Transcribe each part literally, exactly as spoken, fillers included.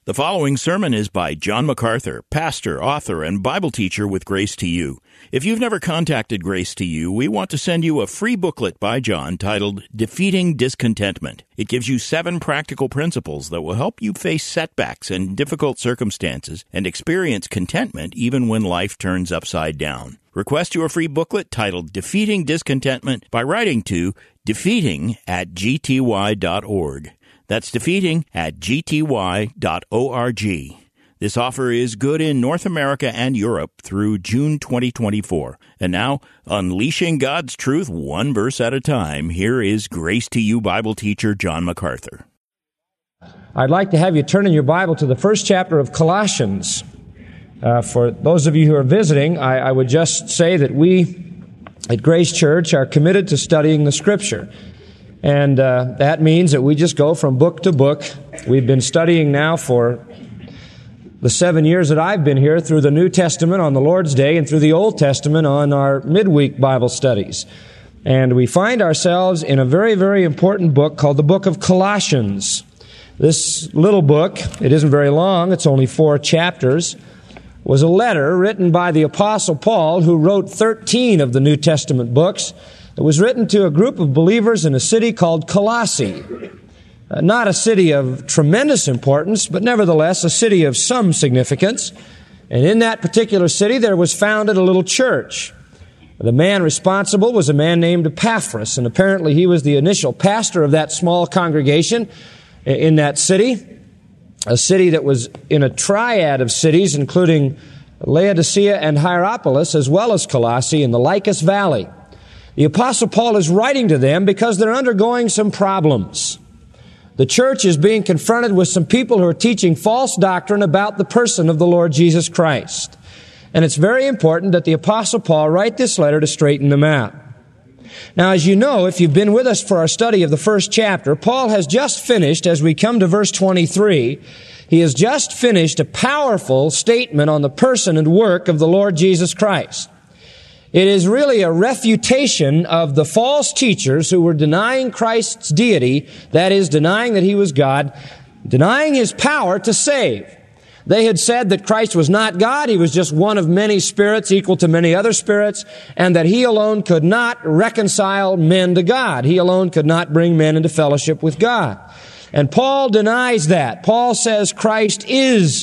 The following sermon is by John MacArthur, pastor, author, and Bible teacher with Grace to You. If you've never contacted Grace to You, we want to send you a free booklet by John titled Defeating Discontentment. It gives you seven practical principles that will help you face setbacks and difficult circumstances and experience contentment even when life turns upside down. Request your free booklet titled Defeating Discontentment by writing to defeating at g t y dot org. That's defeating at g t y dot org. This offer is good in North America and Europe through June twenty twenty-four. And now, unleashing God's truth one verse at a time, here is Grace to You Bible teacher John MacArthur. I'd like to have you turn in your Bible to the first chapter of Colossians. Uh, for those of you who are visiting, I, I would just say that we at Grace Church are committed to studying the Scripture. And uh, that means that we just go from book to book. We've been studying now for the seven years that I've been here through the New Testament on the Lord's Day and through the Old Testament on our midweek Bible studies. And we find ourselves in a very, very important book called the book of Colossians. This little book, it isn't very long, it's only four chapters, was a letter written by the Apostle Paul, who wrote thirteen of the New Testament books. It was written to a group of believers in a city called Colossae. Uh, not a city of tremendous importance, but nevertheless a city of some significance. And in that particular city there was founded a little church. The man responsible was a man named Epaphras, and apparently he was the initial pastor of that small congregation in that city, a city that was in a triad of cities, including Laodicea and Hierapolis, as well as Colossae in the Lycus Valley. The Apostle Paul is writing to them because they're undergoing some problems. The church is being confronted with some people who are teaching false doctrine about the person of the Lord Jesus Christ. And it's very important that the Apostle Paul write this letter to straighten them out. Now, as you know, if you've been with us for our study of the first chapter, Paul has just finished, as we come to verse twenty-three, he has just finished a powerful statement on the person and work of the Lord Jesus Christ. It is really a refutation of the false teachers who were denying Christ's deity, that is, denying that He was God, denying His power to save. They had said that Christ was not God, He was just one of many spirits equal to many other spirits, and that He alone could not reconcile men to God. He alone could not bring men into fellowship with God. And Paul denies that. Paul says Christ is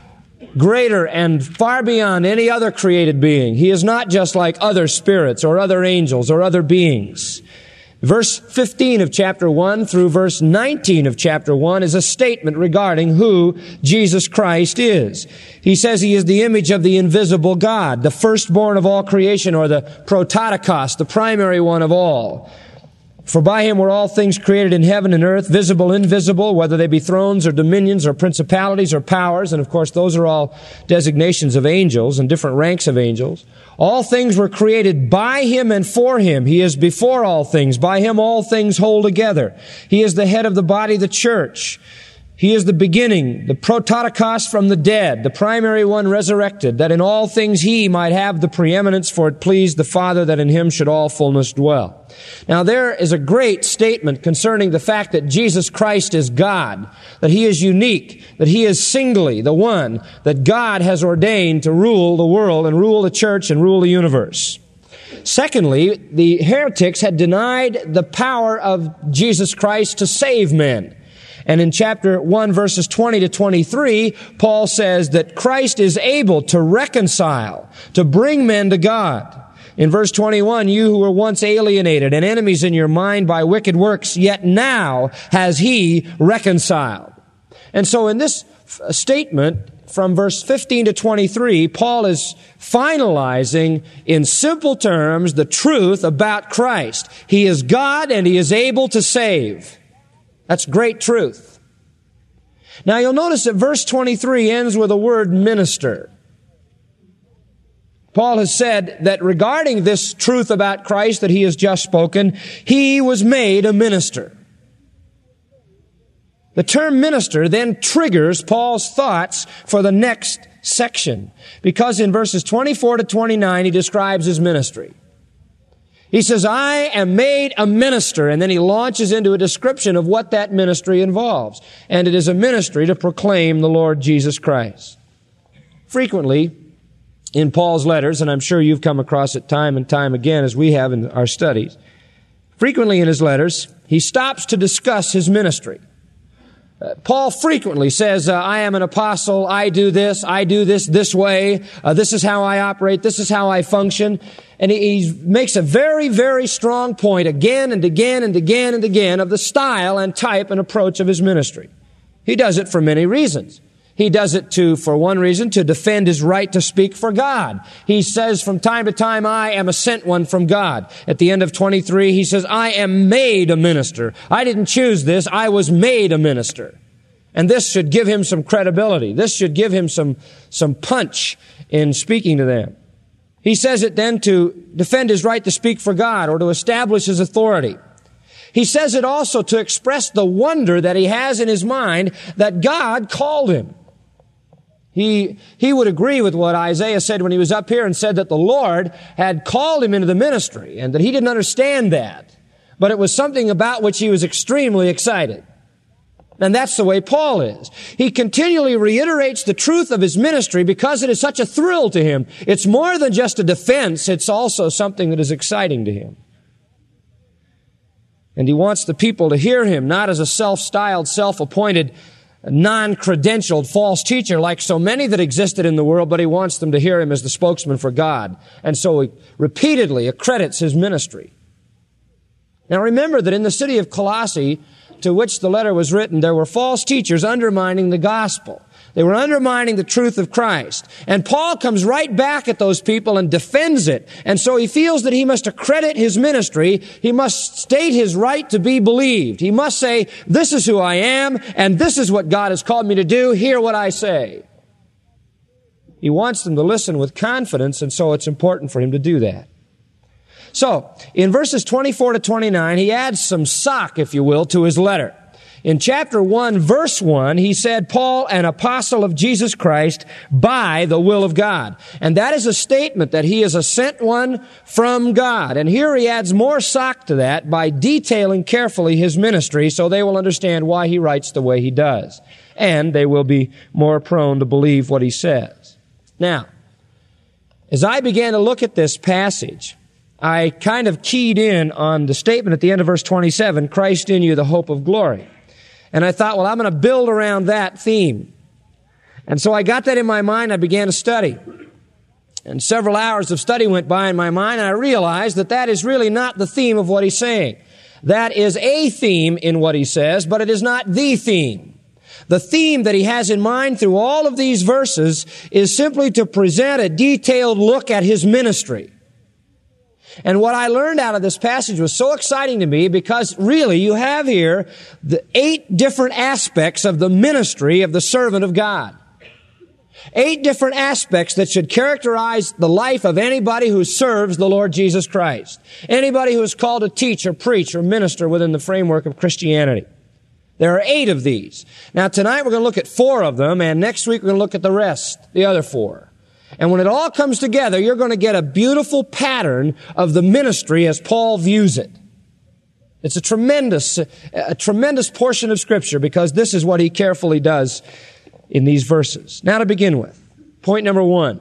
greater and far beyond any other created being. He is not just like other spirits or other angels or other beings. Verse fifteen of chapter one through verse nineteen of chapter one is a statement regarding who Jesus Christ is. He says He is the image of the invisible God, the firstborn of all creation, or the prototokos, the primary one of all. For by Him were all things created in heaven and earth, visible, invisible, whether they be thrones or dominions or principalities or powers. And of course, those are all designations of angels and different ranks of angels. All things were created by Him and for Him. He is before all things. By Him all things hold together. He is the head of the body, the church. He is the beginning, the prototokos from the dead, the primary one resurrected, that in all things He might have the preeminence, for it pleased the Father that in Him should all fullness dwell. Now there is a great statement concerning the fact that Jesus Christ is God, that He is unique, that He is singly the one that God has ordained to rule the world and rule the church and rule the universe. Secondly, the heretics had denied the power of Jesus Christ to save men. And in chapter one, verses twenty to twenty-three, Paul says that Christ is able to reconcile, to bring men to God. In verse twenty-one, you who were once alienated and enemies in your mind by wicked works, yet now has He reconciled. And so in this statement, from verse fifteen to twenty-three, Paul is finalizing in simple terms the truth about Christ. He is God and He is able to save. That's great truth. Now you'll notice that verse twenty-three ends with a word minister. Paul has said that regarding this truth about Christ that he has just spoken, He was made a minister. The term minister then triggers Paul's thoughts for the next section, because in verses twenty-four to twenty-nine he describes His ministry. He says, I am made a minister, and then he launches into a description of what that ministry involves. And it is a ministry to proclaim the Lord Jesus Christ. Frequently, in Paul's letters, and I'm sure you've come across it time and time again as we have in our studies, frequently in his letters, he stops to discuss his ministry. Uh, Paul frequently says, uh, I am an apostle, I do this, I do this this way, uh, this is how I operate, this is how I function. And he, he makes a very, very strong point again and again and again and again of the style and type and approach of his ministry. He does it for many reasons. He does it to, for one reason, to defend his right to speak for God. He says from time to time, I am a sent one from God. At the end of twenty-three, he says, I am made a minister. I didn't choose this. I was made a minister. And this should give him some credibility. This should give him some, some punch in speaking to them. He says it then to defend his right to speak for God or to establish his authority. He says it also to express the wonder that he has in his mind that God called him. He, he would agree with what Isaiah said when he was up here and said that the Lord had called him into the ministry and that he didn't understand that. But it was something about which he was extremely excited. And that's the way Paul is. He continually reiterates the truth of his ministry because it is such a thrill to him. It's more than just a defense. It's also something that is exciting to him. And he wants the people to hear him, not as a self-styled, self-appointed, non-credentialed false teacher like so many that existed in the world, but he wants them to hear him as the spokesman for God. And so he repeatedly accredits his ministry. Now remember that in the city of Colossae, to which the letter was written, there were false teachers undermining the gospel. They were undermining the truth of Christ. And Paul comes right back at those people and defends it. And so he feels that he must accredit his ministry. He must state his right to be believed. He must say, this is who I am, and this is what God has called me to do. Hear what I say. He wants them to listen with confidence, and so it's important for him to do that. So, in verses twenty-four to twenty-nine, he adds some sock, if you will, to his letter. In chapter one, verse one, he said, Paul, an apostle of Jesus Christ, by the will of God. And that is a statement that he is a sent one from God. And here he adds more sock to that by detailing carefully his ministry so they will understand why he writes the way he does. And they will be more prone to believe what he says. Now, as I began to look at this passage, I kind of keyed in on the statement at the end of verse twenty-seven, Christ in you, the hope of glory. And I thought, well, I'm going to build around that theme. And so I got that in my mind. I began to study. And several hours of study went by in my mind, and I realized that that is really not the theme of what he's saying. That is a theme in what he says, but it is not the theme. The theme that he has in mind through all of these verses is simply to present a detailed look at his ministry. And what I learned out of this passage was so exciting to me because really you have here the eight different aspects of the ministry of the servant of God. Eight different aspects that should characterize the life of anybody who serves the Lord Jesus Christ. Anybody who is called to teach or preach or minister within the framework of Christianity. There are eight of these. Now tonight we're going to look at four of them, and next week we're going to look at the rest, the other four. And when it all comes together, you're going to get a beautiful pattern of the ministry as Paul views it. It's a tremendous, a tremendous portion of Scripture because this is what he carefully does in these verses. Now to begin with, point number one,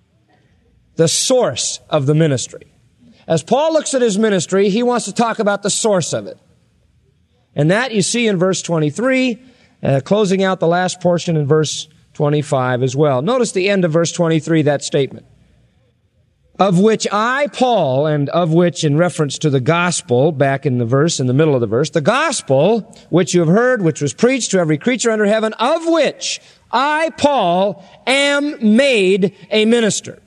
the source of the ministry. As Paul looks at his ministry, he wants to talk about the source of it. And that you see in verse twenty-three, uh, closing out the last portion in verse twenty-five as well. Notice the end of verse twenty-three, that statement. Of which I, Paul, and of which in reference to the gospel, back in the verse, in the middle of the verse, the gospel, which you have heard, which was preached to every creature under heaven, of which I, Paul, am made a minister.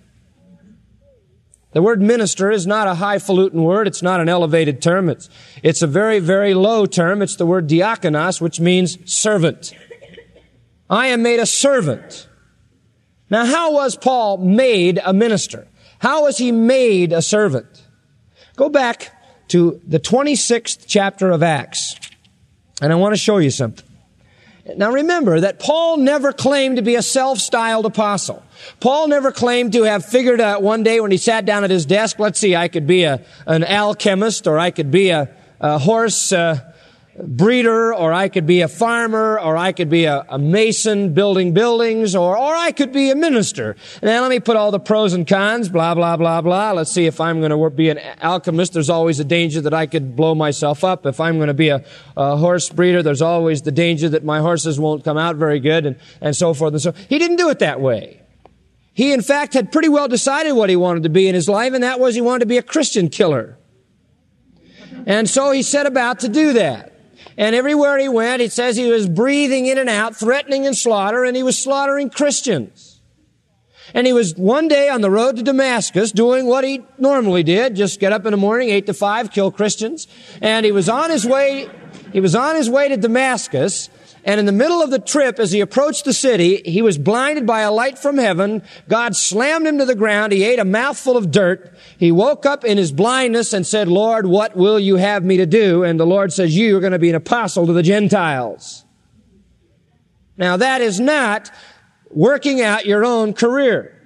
The word minister is not a highfalutin word. It's not an elevated term. It's, it's a very, very low term. It's the word diakonos, which means servant. I am made a servant. Now, how was Paul made a minister? How was he made a servant? Go back to the twenty-sixth chapter of Acts, and I want to show you something. Now remember that Paul never claimed to be a self-styled apostle. Paul never claimed to have figured out one day when he sat down at his desk, let's see, I could be a, an alchemist, or I could be a, a horse uh, breeder, or I could be a farmer, or I could be a, a mason building buildings, or, or I could be a minister. Now let me put all the pros and cons, blah, blah, blah, blah. Let's see, if I'm going to be an alchemist, there's always a danger that I could blow myself up. If I'm going to be a, a horse breeder, there's always the danger that my horses won't come out very good, and, and so forth and so on. He didn't do it that way. He, in fact, had pretty well decided what he wanted to be in his life, and that was he wanted to be a Christian killer. And so he set about to do that. And everywhere he went, it says he was breathing in and out, threatening and slaughter, and he was slaughtering Christians. And he was one day on the road to Damascus doing what he normally did, just get up in the morning, eight to five, kill Christians. And he was on his way, he was on his way to Damascus, and in the middle of the trip, as he approached the city, he was blinded by a light from heaven. God slammed him to the ground. He ate a mouthful of dirt. He woke up in his blindness and said, Lord, what will you have me to do? And the Lord says, you are going to be an apostle to the Gentiles. Now, that is not working out your own career.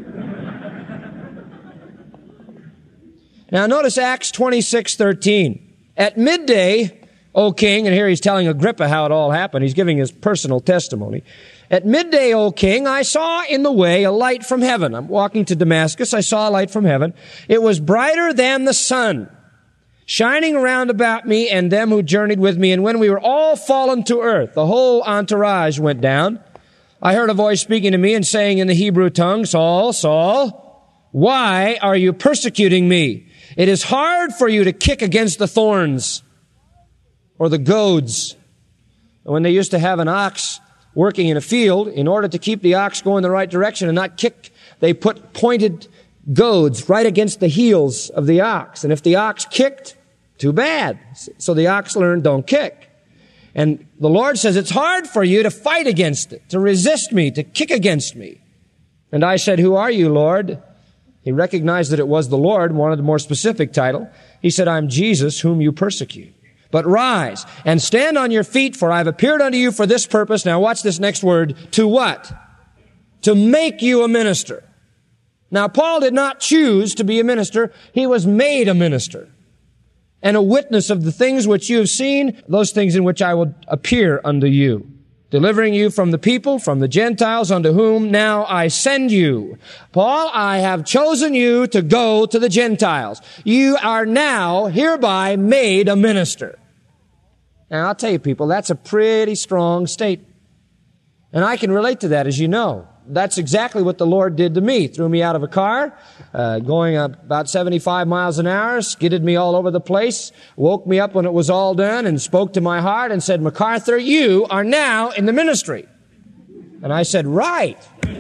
Now, notice Acts twenty-six thirteen. At midday, O king, and here he's telling Agrippa how it all happened. He's giving his personal testimony. At midday, O king, I saw in the way a light from heaven. I'm walking to Damascus. I saw a light from heaven. It was brighter than the sun, shining around about me and them who journeyed with me. And when we were all fallen to earth, the whole entourage went down. I heard a voice speaking to me and saying in the Hebrew tongue, Saul, Saul, why are you persecuting me? It is hard for you to kick against the thorns, or the goads. When they used to have an ox working in a field, in order to keep the ox going the right direction and not kick, they put pointed goads right against the heels of the ox. And if the ox kicked, too bad. So the ox learned, don't kick. And the Lord says, it's hard for you to fight against it, to resist me, to kick against me. And I said, who are you, Lord? He recognized that it was the Lord, wanted a more specific title. He said, I'm Jesus, whom you persecute. But rise and stand on your feet, for I have appeared unto you for this purpose. Now watch this next word. To what? To make you a minister. Now Paul did not choose to be a minister. He was made a minister and a witness of the things which you have seen, those things in which I will appear unto you, delivering you from the people, from the Gentiles, unto whom now I send you. Paul, I have chosen you to go to the Gentiles. You are now hereby made a minister. Now, I'll tell you, people, that's a pretty strong statement. And I can relate to that, as you know. That's exactly what the Lord did to me. Threw me out of a car, uh, going about seventy-five miles an hour, skidded me all over the place, woke me up when it was all done, and spoke to my heart and said, MacArthur, you are now in the ministry. And I said, right.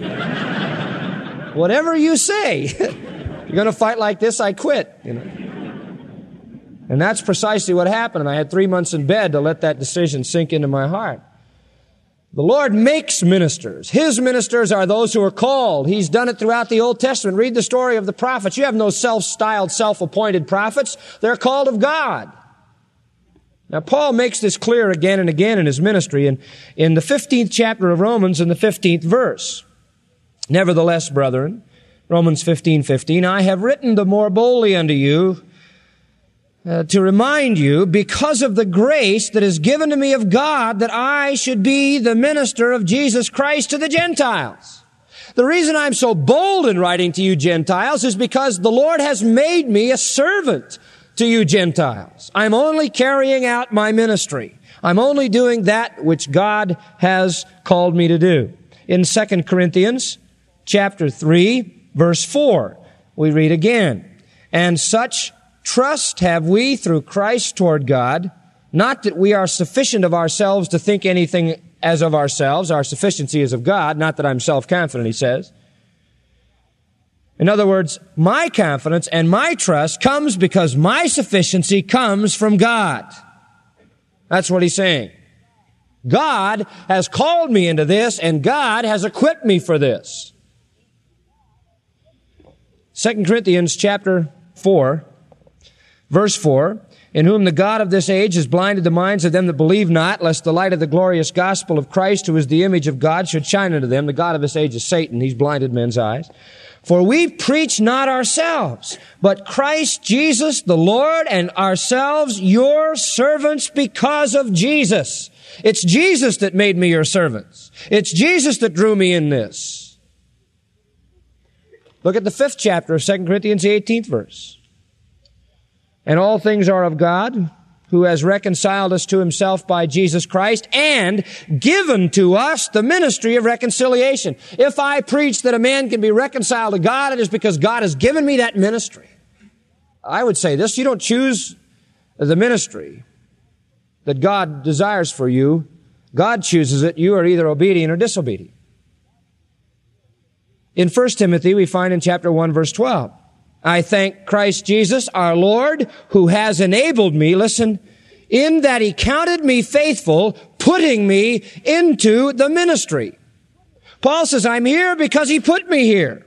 Whatever you say. You're going to fight like this, I quit. You know. And that's precisely what happened. And I had three months in bed to let that decision sink into my heart. The Lord makes ministers. His ministers are those who are called. He's done it throughout the Old Testament. Read the story of the prophets. You have no self-styled, self-appointed prophets. They're called of God. Now, Paul makes this clear again and again in his ministry in, in the fifteenth chapter of Romans in the fifteenth verse. Nevertheless, brethren, Romans fifteen fifteen, I have written the more boldly unto you, Uh, to remind you, because of the grace that is given to me of God, that I should be the minister of Jesus Christ to the Gentiles. The reason I'm so bold in writing to you Gentiles is because the Lord has made me a servant to you Gentiles. I'm only carrying out my ministry. I'm only doing that which God has called me to do. In Second Corinthians chapter three, verse four, we read again, and such trust have we through Christ toward God, not that we are sufficient of ourselves to think anything as of ourselves. Our sufficiency is of God, not that I'm self-confident, he says. In other words, my confidence and my trust comes because my sufficiency comes from God. That's what he's saying. God has called me into this, and God has equipped me for this. Second Corinthians chapter four, verse four, in whom the God of this age has blinded the minds of them that believe not, lest the light of the glorious gospel of Christ, who is the image of God, should shine unto them. The God of this age is Satan. He's blinded men's eyes. For we preach not ourselves, but Christ Jesus the Lord, and ourselves your servants because of Jesus. It's Jesus that made me your servants. It's Jesus that drew me in this. Look at the fifth chapter of Second Corinthians, the eighteenth verse. And all things are of God, who has reconciled us to himself by Jesus Christ and given to us the ministry of reconciliation. If I preach that a man can be reconciled to God, it is because God has given me that ministry. I would say this, you don't choose the ministry that God desires for you. God chooses it. You are either obedient or disobedient. In First Timothy, we find in chapter one, verse twelve, I thank Christ Jesus, our Lord, who has enabled me, listen, in that he counted me faithful, putting me into the ministry. Paul says, I'm here because he put me here.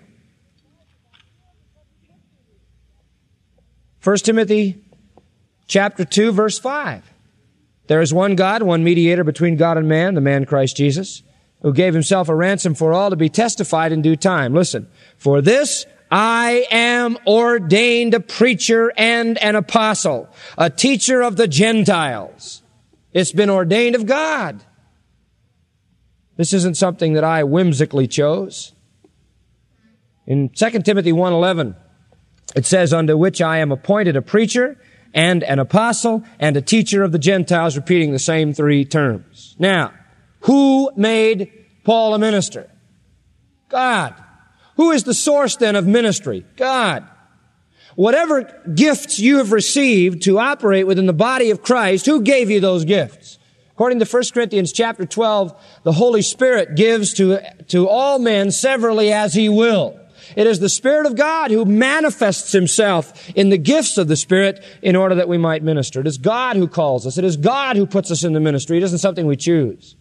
First Timothy chapter two, verse five. There is one God, one mediator between God and man, the man Christ Jesus, who gave himself a ransom for all to be testified in due time. Listen, for this I am ordained a preacher and an apostle, a teacher of the Gentiles. It's been ordained of God. This isn't something that I whimsically chose. In Second Timothy one eleven, it says, unto which I am appointed a preacher and an apostle and a teacher of the Gentiles, repeating the same three terms. Now, who made Paul a minister? God. Who is the source then of ministry? God. Whatever gifts you have received to operate within the body of Christ, who gave you those gifts? According to First Corinthians chapter twelve, the Holy Spirit gives to, to all men severally as he will. It is the Spirit of God who manifests himself in the gifts of the Spirit in order that we might minister. It is God who calls us. It is God who puts us in the ministry. It isn't something we choose.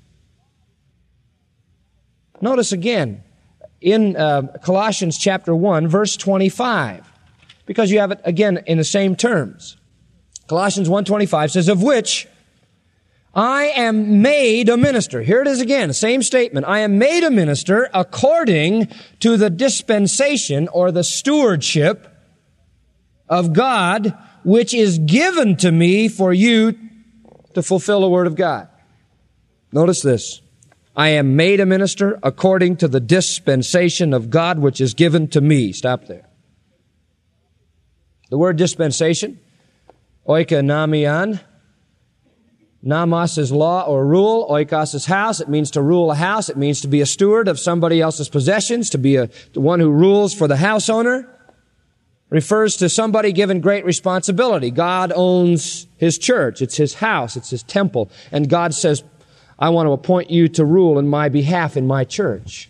Notice again, in uh, Colossians chapter one, verse twenty-five, because you have it again in the same terms. Colossians one twenty-five says, of which I am made a minister. Here it is again, the same statement. I am made a minister according to the dispensation or the stewardship of God, which is given to me for you to fulfill the word of God. Notice this. I am made a minister according to the dispensation of God which is given to me. Stop there. The word dispensation, oikonomion, Namos is law or rule, oikos is house. It means to rule a house. It means to be a steward of somebody else's possessions, to be a, the one who rules for the house owner. Refers to somebody given great responsibility. God owns his church. It's his house. It's his temple. And God says, I want to appoint you to rule in my behalf in my church.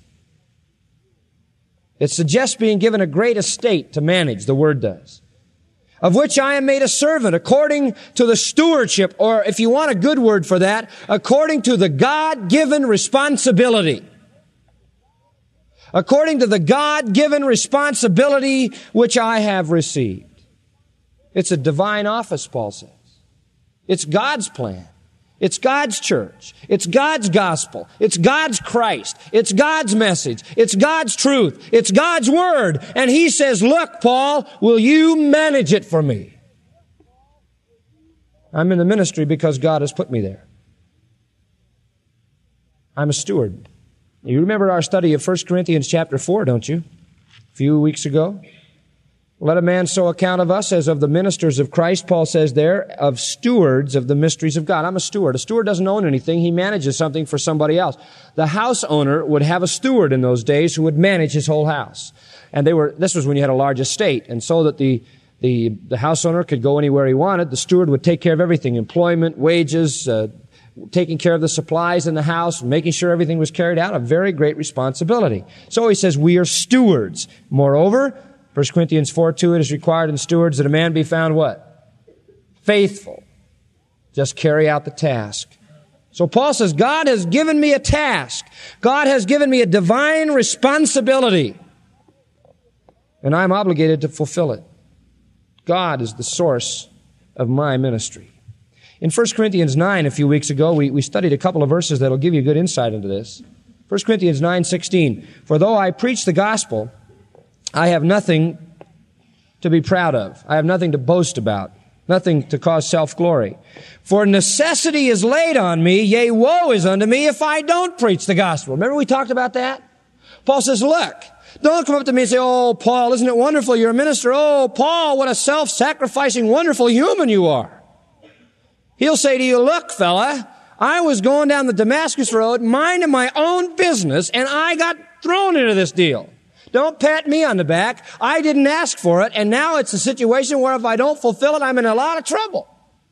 It suggests being given a great estate to manage, the word does. Of which I am made a servant according to the stewardship, or if you want a good word for that, according to the God-given responsibility. According to the God-given responsibility which I have received. It's a divine office, Paul says. It's God's plan. It's God's church. It's God's gospel. It's God's Christ. It's God's message. It's God's truth. It's God's word. And he says, look, Paul, will you manage it for me? I'm in the ministry because God has put me there. I'm a steward. You remember our study of First Corinthians chapter four, don't you? A few weeks ago. Let a man so account of us as of the ministers of Christ, Paul says there, of stewards of the mysteries of God. I'm a steward. A steward doesn't own anything. He manages something for somebody else. The house owner would have a steward in those days who would manage his whole house. And they were, this was when you had a large estate. And so that the, the, the house owner could go anywhere he wanted, the steward would take care of everything. Employment, wages, uh, taking care of the supplies in the house, making sure everything was carried out. A very great responsibility. So he says, we are stewards. Moreover, First Corinthians four two, it is required in stewards that a man be found what? Faithful. Just carry out the task. So Paul says, God has given me a task. God has given me a divine responsibility. And I'm obligated to fulfill it. God is the source of my ministry. In First Corinthians nine, a few weeks ago, we, we studied a couple of verses that will give you good insight into this. First Corinthians nine sixteen, for though I preach the gospel, I have nothing to be proud of. I have nothing to boast about, nothing to cause self-glory. For necessity is laid on me, yea, woe is unto me if I don't preach the gospel. Remember we talked about that? Paul says, look, don't come up to me and say, oh, Paul, isn't it wonderful? You're a minister. Oh, Paul, what a self-sacrificing, wonderful human you are. He'll say to you, look, fella, I was going down the Damascus Road, minding my own business, and I got thrown into this deal. Don't pat me on the back. I didn't ask for it, and now it's a situation where if I don't fulfill it, I'm in a lot of trouble.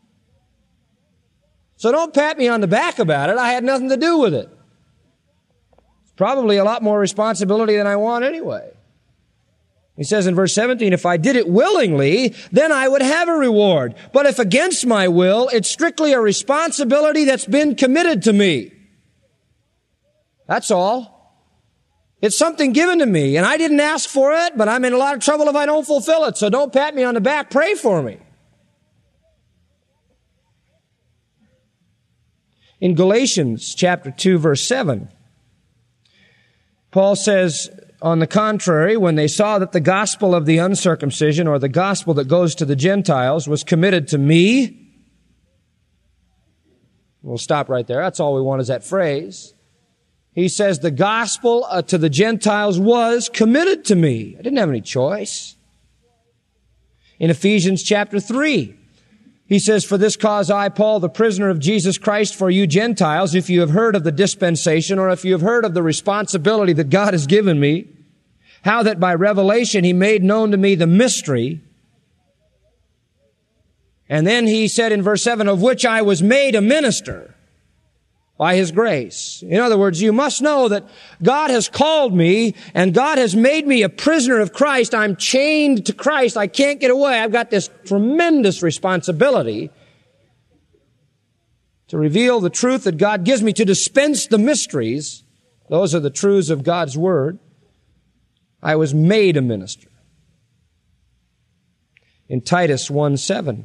So don't pat me on the back about it. I had nothing to do with it. It's probably a lot more responsibility than I want anyway. He says in verse seventeen, if I did it willingly, then I would have a reward. But if against my will, it's strictly a responsibility that's been committed to me. That's all. It's something given to me, and I didn't ask for it, but I'm in a lot of trouble if I don't fulfill it. So don't pat me on the back. Pray for me. In Galatians chapter two, verse seven, Paul says, on the contrary, when they saw that the gospel of the uncircumcision, or the gospel that goes to the Gentiles, was committed to me, we'll stop right there. That's all we want is that phrase. He says the gospel uh, to the Gentiles was committed to me. I didn't have any choice. In Ephesians chapter three, he says, for this cause I, Paul, the prisoner of Jesus Christ, for you Gentiles, if you have heard of the dispensation, or if you have heard of the responsibility that God has given me, how that by revelation he made known to me the mystery. And then he said in verse seven, of which I was made a minister by his grace. In other words, you must know that God has called me and God has made me a prisoner of Christ. I'm chained to Christ. I can't get away. I've got this tremendous responsibility to reveal the truth that God gives me, to dispense the mysteries. Those are the truths of God's Word. I was made a minister. In Titus one seven,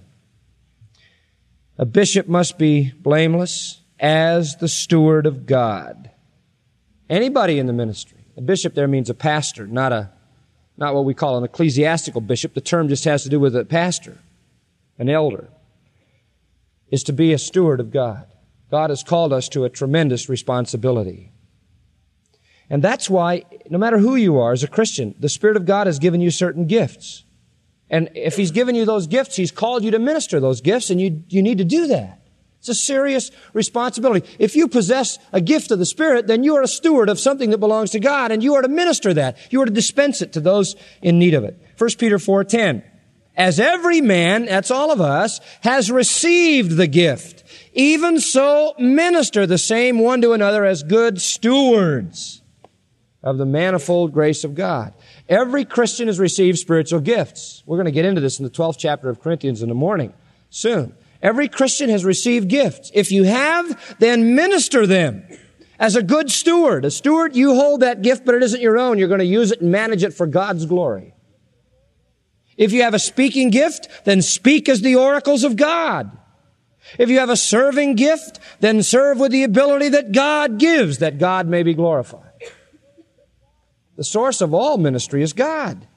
a bishop must be blameless as the steward of God. Anybody in the ministry. A bishop there means a pastor, not a, not what we call an ecclesiastical bishop. The term just has to do with a pastor, an elder, is to be a steward of God. God has called us to a tremendous responsibility. And that's why, no matter who you are as a Christian, the Spirit of God has given you certain gifts. And if He's given you those gifts, He's called you to minister those gifts, and you, you need to do that. It's a serious responsibility. If you possess a gift of the Spirit, then you are a steward of something that belongs to God, and you are to minister that. You are to dispense it to those in need of it. First Peter four ten. As every man, that's all of us, has received the gift, even so minister the same one to another as good stewards of the manifold grace of God. Every Christian has received spiritual gifts. We're going to get into this in the twelfth chapter of Corinthians in the morning, soon. Every Christian has received gifts. If you have, then minister them as a good steward. A steward, you hold that gift, but it isn't your own. You're going to use it and manage it for God's glory. If you have a speaking gift, then speak as the oracles of God. If you have a serving gift, then serve with the ability that God gives, that God may be glorified. The source of all ministry is God.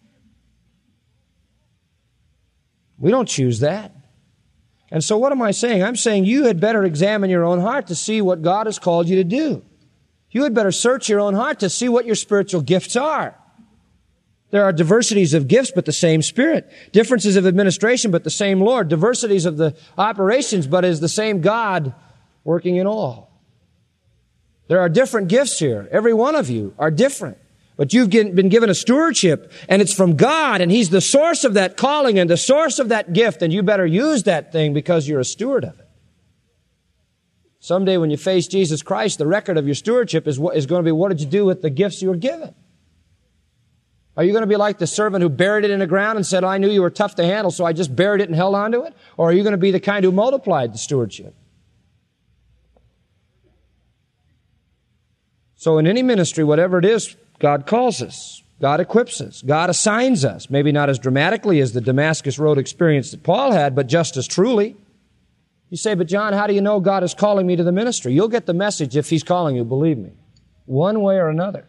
We don't choose that. And so what am I saying? I'm saying you had better examine your own heart to see what God has called you to do. You had better search your own heart to see what your spiritual gifts are. There are diversities of gifts, but the same Spirit. Differences of administration, but the same Lord. Diversities of the operations, but is the same God working in all. There are different gifts here. Every one of you are different. But you've been given a stewardship, and it's from God, and He's the source of that calling and the source of that gift, and you better use that thing because you're a steward of it. Someday when you face Jesus Christ, the record of your stewardship is, what, is going to be, what did you do with the gifts you were given? Are you going to be like the servant who buried it in the ground and said, I knew you were tough to handle, so I just buried it and held on to it? Or are you going to be the kind who multiplied the stewardship? So in any ministry, whatever it is, God calls us. God equips us. God assigns us. Maybe not as dramatically as the Damascus Road experience that Paul had, but just as truly. You say, but John, how do you know God is calling me to the ministry? You'll get the message if He's calling you, believe me. One way or another.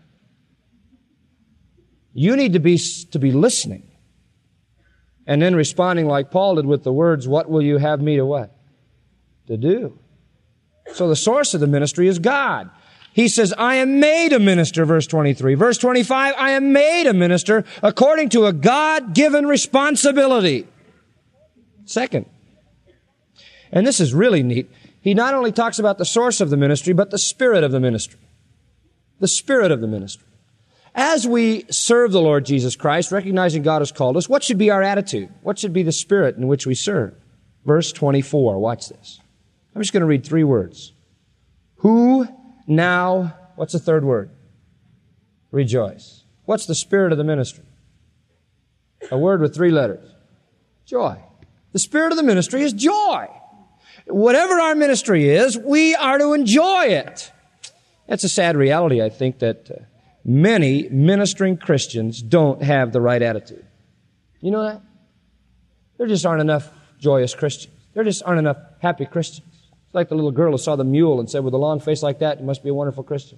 You need to be, to be listening. And then responding like Paul did with the words, what will you have me to what? To do. So the source of the ministry is God. He says, I am made a minister, verse twenty-three. Verse twenty-five, I am made a minister according to a God-given responsibility. Second, and this is really neat, he not only talks about the source of the ministry, but the spirit of the ministry. The spirit of the ministry. As we serve the Lord Jesus Christ, recognizing God has called us, what should be our attitude? What should be the spirit in which we serve? Verse twenty-four, watch this. I'm just going to read three words. Who now, what's the third word? Rejoice. What's the spirit of the ministry? A word with three letters. Joy. The spirit of the ministry is joy. Whatever our ministry is, we are to enjoy it. That's a sad reality, I think, that uh, many ministering Christians don't have the right attitude. You know that? There just aren't enough joyous Christians. There just aren't enough happy Christians. It's like the little girl who saw the mule and said, with a long face like that, you must be a wonderful Christian.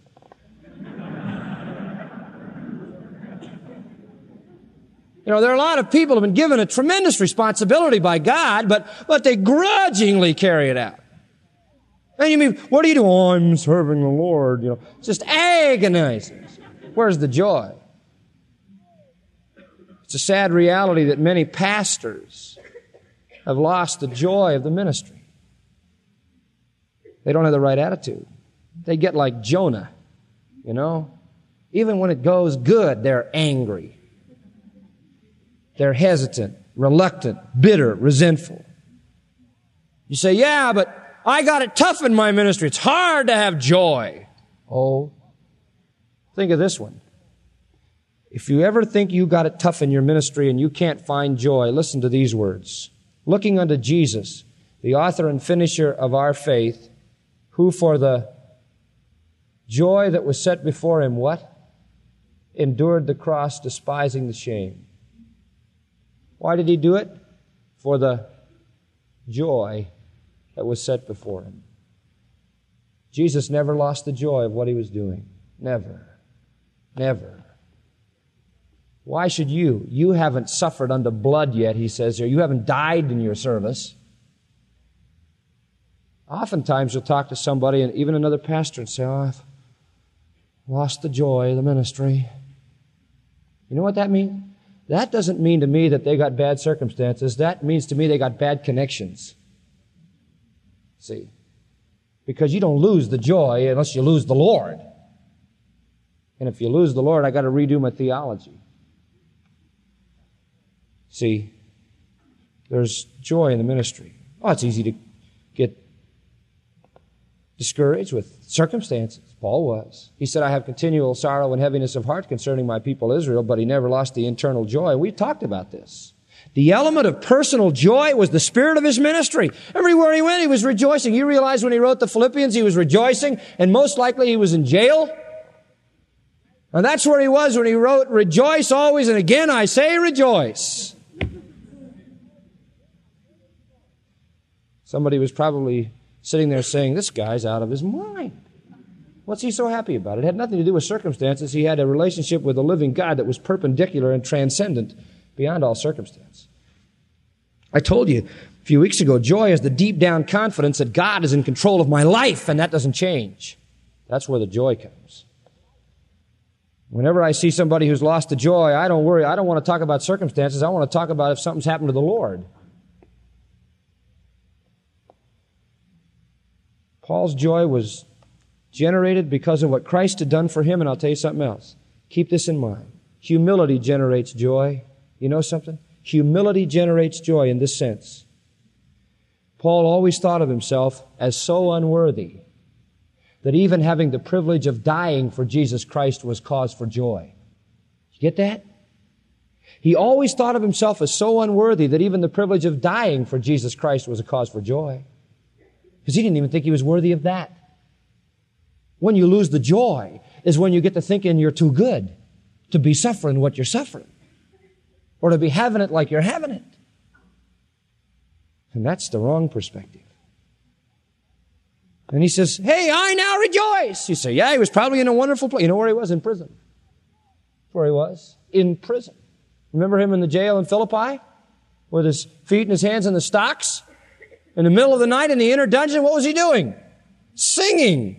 You know, there are a lot of people who have been given a tremendous responsibility by God, but, but they grudgingly carry it out. And you mean, what do you do? Oh, I'm serving the Lord. You know, it's just agonizing. Where's the joy? It's a sad reality that many pastors have lost the joy of the ministry. They don't have the right attitude. They get like Jonah, you know. Even when it goes good, they're angry. They're hesitant, reluctant, bitter, resentful. You say, yeah, but I got it tough in my ministry. It's hard to have joy. Oh, think of this one. If you ever think you got it tough in your ministry and you can't find joy, listen to these words. Looking unto Jesus, the author and finisher of our faith, who for the joy that was set before Him, what? Endured the cross, despising the shame. Why did He do it? For the joy that was set before Him. Jesus never lost the joy of what He was doing. Never. Never. Why should you? You haven't suffered unto blood yet, He says here. You haven't died in your service. Oftentimes you'll talk to somebody, and even another pastor, and say, oh, I've lost the joy of the ministry. You know what that means? That doesn't mean to me that they got bad circumstances. That means to me they got bad connections. See? Because you don't lose the joy unless you lose the Lord. And if you lose the Lord, I got to redo my theology. See? There's joy in the ministry. Oh, it's easy to get discouraged with circumstances. Paul was. He said, I have continual sorrow and heaviness of heart concerning my people Israel, but he never lost the internal joy. We've talked about this. The element of personal joy was the spirit of his ministry. Everywhere he went, he was rejoicing. You realize when he wrote the Philippians, he was rejoicing, and most likely he was in jail. And that's where he was when he wrote, rejoice always, and again I say rejoice. Somebody was probably sitting there saying, this guy's out of his mind. What's he so happy about? It had nothing to do with circumstances. He had a relationship with a living God that was perpendicular and transcendent beyond all circumstance. I told you a few weeks ago, joy is the deep down confidence that God is in control of my life, and that doesn't change. That's where the joy comes. Whenever I see somebody who's lost the joy, I don't worry. I don't want to talk about circumstances. I want to talk about if something's happened to the Lord. Paul's joy was generated because of what Christ had done for him, and I'll tell you something else. Keep this in mind. Humility generates joy. You know something? Humility generates joy in this sense. Paul always thought of himself as so unworthy that even having the privilege of dying for Jesus Christ was cause for joy. You get that? He always thought of himself as so unworthy that even the privilege of dying for Jesus Christ was a cause for joy. Because he didn't even think he was worthy of that. When you lose the joy is when you get to thinking you're too good. to be suffering what you're suffering, or to be having it like you're having it. And that's the wrong perspective. And he says, hey, I now rejoice. You say, yeah, he was probably in a wonderful place. You know where he was? In prison. That's where he was. In prison. Remember him in the jail in Philippi? With his feet and his hands in the stocks? In the middle of the night in the inner dungeon, what was he doing? Singing.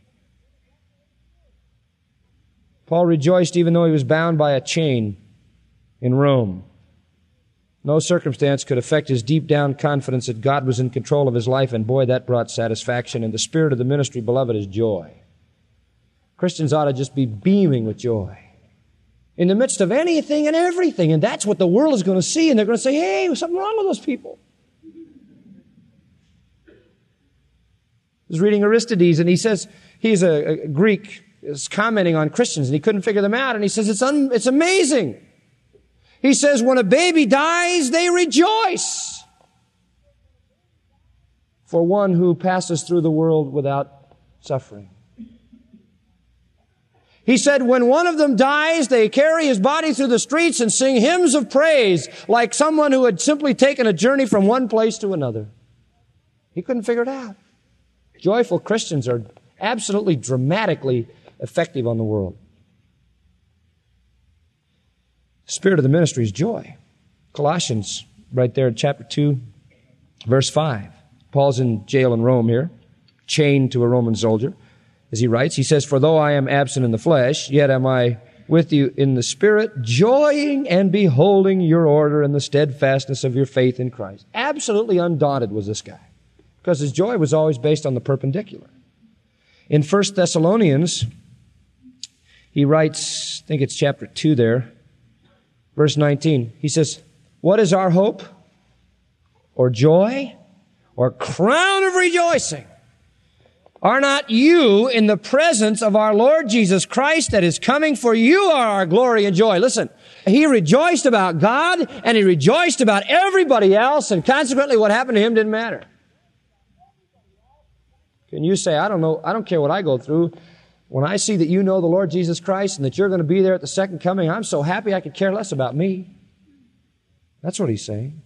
Paul rejoiced even though he was bound by a chain in Rome. No circumstance could affect his deep down confidence that God was in control of his life, and boy, that brought satisfaction. And the spirit of the ministry, beloved, is joy. Christians ought to just be beaming with joy in the midst of anything and everything, and that's what the world is going to see, and they're going to say, hey, there's something wrong with those people. I was reading Aristides, and he says, he's a, a Greek, is commenting on Christians, and he couldn't figure them out, and he says, it's, un, it's amazing. He says, when a baby dies, they rejoice for one who passes through the world without suffering. He said, when one of them dies, they carry his body through the streets and sing hymns of praise like someone who had simply taken a journey from one place to another. He couldn't figure it out. Joyful Christians are absolutely dramatically effective on the world. The spirit of the ministry is joy. Colossians, right there in chapter two, verse five. Paul's in jail in Rome here, chained to a Roman soldier. As he writes, he says, for though I am absent in the flesh, yet am I with you in the spirit, joying and beholding your order and the steadfastness of your faith in Christ. Absolutely undaunted was this guy, because his joy was always based on the perpendicular. In First Thessalonians, he writes, I think it's chapter two there, verse nineteen. He says, what is our hope or joy or crown of rejoicing? Are not you in the presence of our Lord Jesus Christ that is coming? For you are our glory and joy. Listen, he rejoiced about God and he rejoiced about everybody else, and consequently what happened to him didn't matter. Can you say, I don't know, I don't care what I go through. When I see that you know the Lord Jesus Christ and that you're going to be there at the second coming, I'm so happy I could care less about me. That's what he's saying.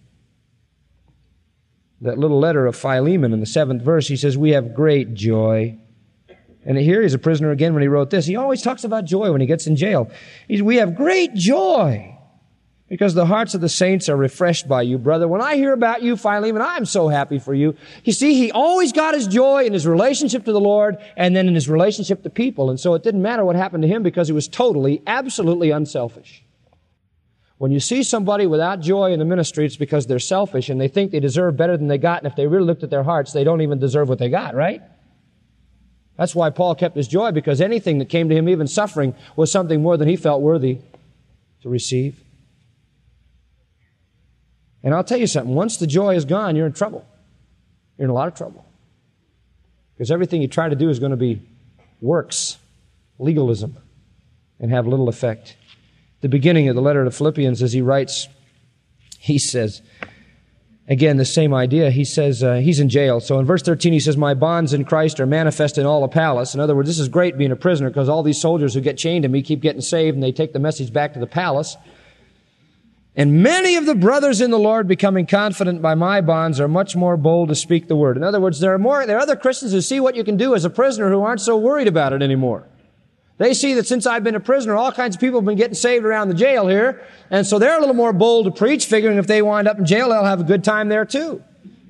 That little letter of Philemon in the seventh verse, he says, we have great joy. And here he's a prisoner again when he wrote this. He always talks about joy when he gets in jail. He's, we have great joy because the hearts of the saints are refreshed by you, brother. When I hear about you, Philemon, I'm so happy for you. You see, he always got his joy in his relationship to the Lord and then in his relationship to people. And so it didn't matter what happened to him because he was totally, absolutely unselfish. When you see somebody without joy in the ministry, it's because they're selfish and they think they deserve better than they got. And if they really looked at their hearts, they don't even deserve what they got, right? That's why Paul kept his joy, because anything that came to him, even suffering, was something more than he felt worthy to receive. And I'll tell you something, once the joy is gone, you're in trouble. You're in a lot of trouble. Because everything you try to do is going to be works, legalism, and have little effect. The beginning of the letter to Philippians, as he writes, he says, again, the same idea. He says, uh, he's in jail. So in verse thirteen, he says, my bonds in Christ are manifest in all the palace. In other words, this is great being a prisoner, because all these soldiers who get chained to me keep getting saved, and they take the message back to the palace. And many of the brothers in the Lord, becoming confident by my bonds, are much more bold to speak the word. In other words, there are more, there are other Christians who see what you can do as a prisoner who aren't so worried about it anymore. They see that since I've been a prisoner, all kinds of people have been getting saved around the jail here. And so they're a little more bold to preach, figuring if they wind up in jail, they'll have a good time there too.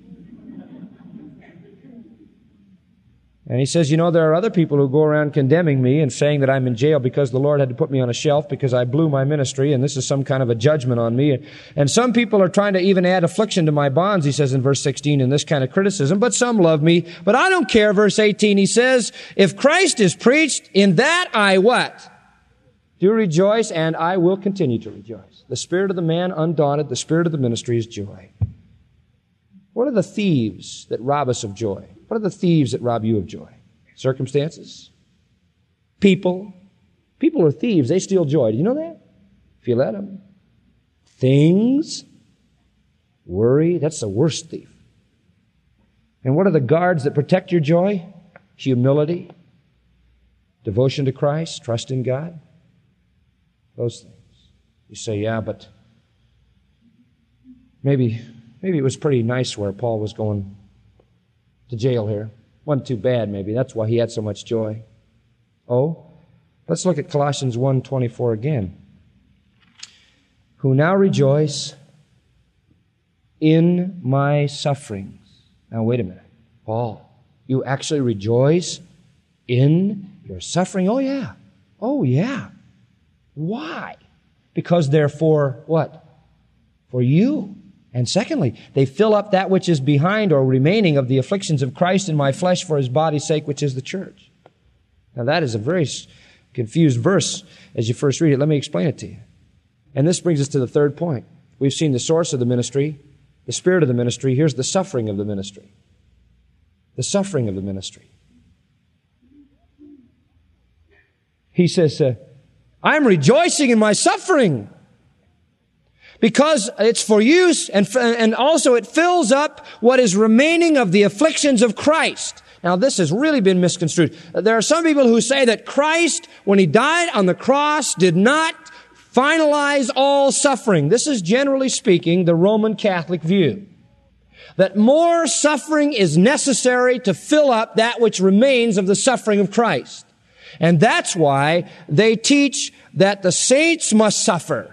And he says, you know, there are other people who go around condemning me and saying that I'm in jail because the Lord had to put me on a shelf because I blew my ministry, and this is some kind of a judgment on me. And some people are trying to even add affliction to my bonds, he says in verse sixteen, in this kind of criticism. But some love me. But I don't care. Verse eighteen, he says, if Christ is preached, in that I what? Do rejoice, and I will continue to rejoice. The spirit of the man undaunted, the spirit of the ministry is joy. What are the thieves that rob us of joy? What are the thieves that rob you of joy? Circumstances? People? People are thieves. They steal joy. Do you know that? If you let them. Things? Worry? That's the worst thief. And what are the guards that protect your joy? Humility, devotion to Christ, trust in God. Those things. You say, yeah, but maybe, maybe it was pretty nice where Paul was going to jail here. Wasn't too bad, maybe. That's why he had so much joy. Oh, let's look at Colossians one twenty-four again. Who now rejoice in my sufferings. Now, wait a minute. Paul, you actually rejoice in your suffering? Oh, yeah. Oh, yeah. Why? Because they're for what? For you. And secondly, they fill up that which is behind or remaining of the afflictions of Christ in my flesh for His body's sake, which is the church. Now, that is a very confused verse as you first read it. Let me explain it to you. And this brings us to the third point. We've seen the source of the ministry, the spirit of the ministry. Here's the suffering of the ministry. The suffering of the ministry. He says, uh, I'm rejoicing in my suffering because it's for use and, and also it fills up what is remaining of the afflictions of Christ. Now, this has really been misconstrued. There are some people who say that Christ, when He died on the cross, did not finalize all suffering. This is, generally speaking, the Roman Catholic view. That more suffering is necessary to fill up that which remains of the suffering of Christ. And that's why they teach that the saints must suffer.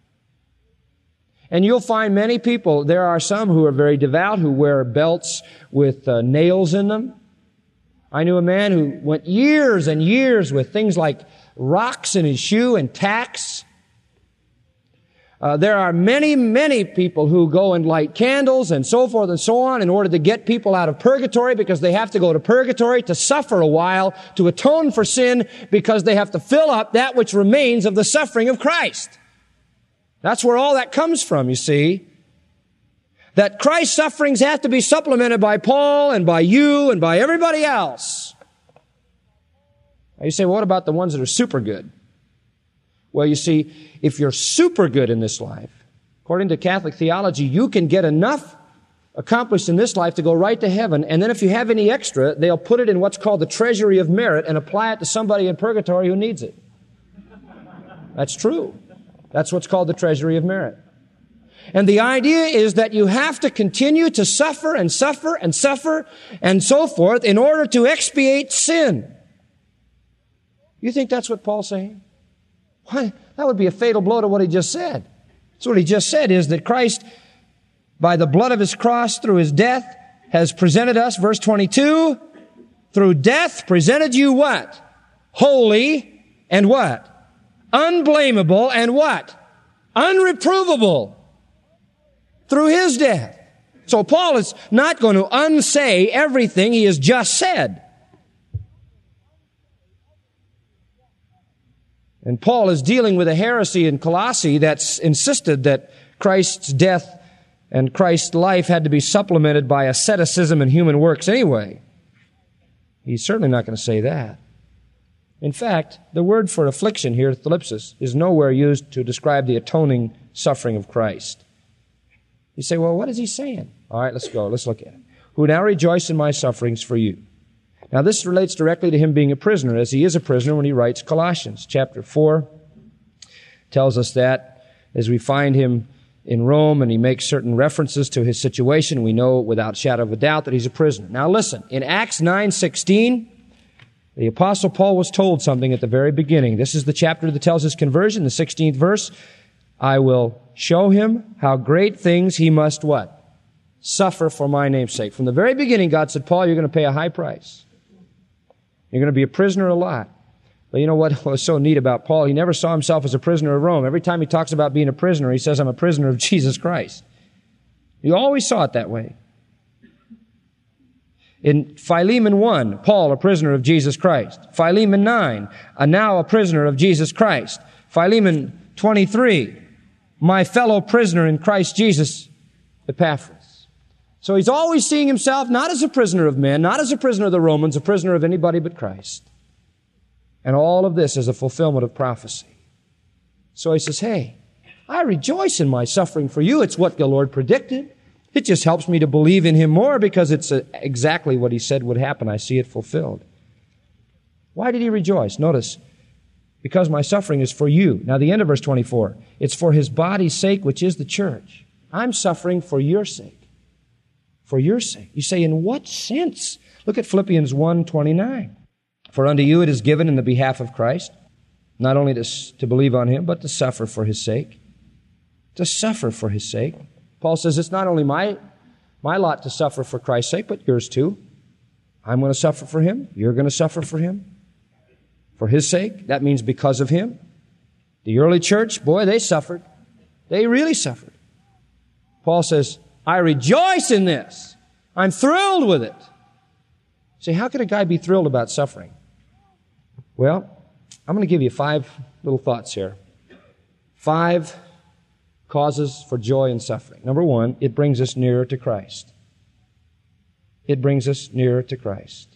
And you'll find many people, there are some who are very devout, who wear belts with uh, nails in them. I knew a man who went years and years with things like rocks in his shoe and tacks. Uh, there are many, many people who go and light candles and so forth and so on in order to get people out of purgatory, because they have to go to purgatory to suffer a while, to atone for sin, because they have to fill up that which remains of the suffering of Christ. That's where all that comes from, you see. That Christ's sufferings have to be supplemented by Paul and by you and by everybody else. Now you say, well, what about the ones that are super good? Well, you see, if you're super good in this life, according to Catholic theology, you can get enough accomplished in this life to go right to heaven. And then if you have any extra, they'll put it in what's called the treasury of merit and apply it to somebody in purgatory who needs it. That's true. That's what's called the treasury of merit. And the idea is that you have to continue to suffer and suffer and suffer and so forth in order to expiate sin. You think that's what Paul's saying? Why, that would be a fatal blow to what he just said. So what he just said is that Christ, by the blood of His cross through His death, has presented us, verse twenty-two, through death presented you what? Holy and what? Unblameable and what? Unreprovable through His death. So Paul is not going to unsay everything he has just said. And Paul is dealing with a heresy in Colossae that's insisted that Christ's death and Christ's life had to be supplemented by asceticism and human works anyway. He's certainly not going to say that. In fact, the word for affliction here, thlipsis, is nowhere used to describe the atoning suffering of Christ. You say, well, what is he saying? All right, let's go. Let's look at it. Who now rejoice in my sufferings for you. Now, this relates directly to him being a prisoner, as he is a prisoner when he writes Colossians. Chapter four tells us that as we find him in Rome and he makes certain references to his situation, we know without shadow of a doubt that he's a prisoner. Now, listen, in Acts nine sixteen, the Apostle Paul was told something at the very beginning. This is the chapter that tells his conversion, the sixteenth verse. I will show him how great things he must what? Suffer for my name's sake. From the very beginning, God said, Paul, you're going to pay a high price. You're going to be a prisoner a lot. But you know what was so neat about Paul? He never saw himself as a prisoner of Rome. Every time he talks about being a prisoner, he says, I'm a prisoner of Jesus Christ. He always saw it that way. In Philemon one, Paul, a prisoner of Jesus Christ. Philemon nine, a now a prisoner of Jesus Christ. Philemon twenty-three, my fellow prisoner in Christ Jesus, Epaphras. So he's always seeing himself not as a prisoner of men, not as a prisoner of the Romans, a prisoner of anybody but Christ. And all of this is a fulfillment of prophecy. So he says, hey, I rejoice in my suffering for you. It's what the Lord predicted. It just helps me to believe in Him more because it's exactly what He said would happen. I see it fulfilled. Why did he rejoice? Notice, because my suffering is for you. Now the end of verse twenty-four. It's for his body's sake, which is the church. I'm suffering for your sake. For your sake. You say, in what sense? Look at Philippians one twenty-nine. For unto you it is given in the behalf of Christ, not only to, to believe on him, but to suffer for his sake. To suffer for his sake. Paul says it's not only my, my lot to suffer for Christ's sake, but yours too. I'm going to suffer for him. You're going to suffer for him. For his sake. That means because of him. The early church, boy, they suffered. They really suffered. Paul says, I rejoice in this. I'm thrilled with it. See, how could a guy be thrilled about suffering? Well, I'm going to give you five little thoughts here. Five causes for joy in suffering. Number one, it brings us nearer to Christ. It brings us nearer to Christ.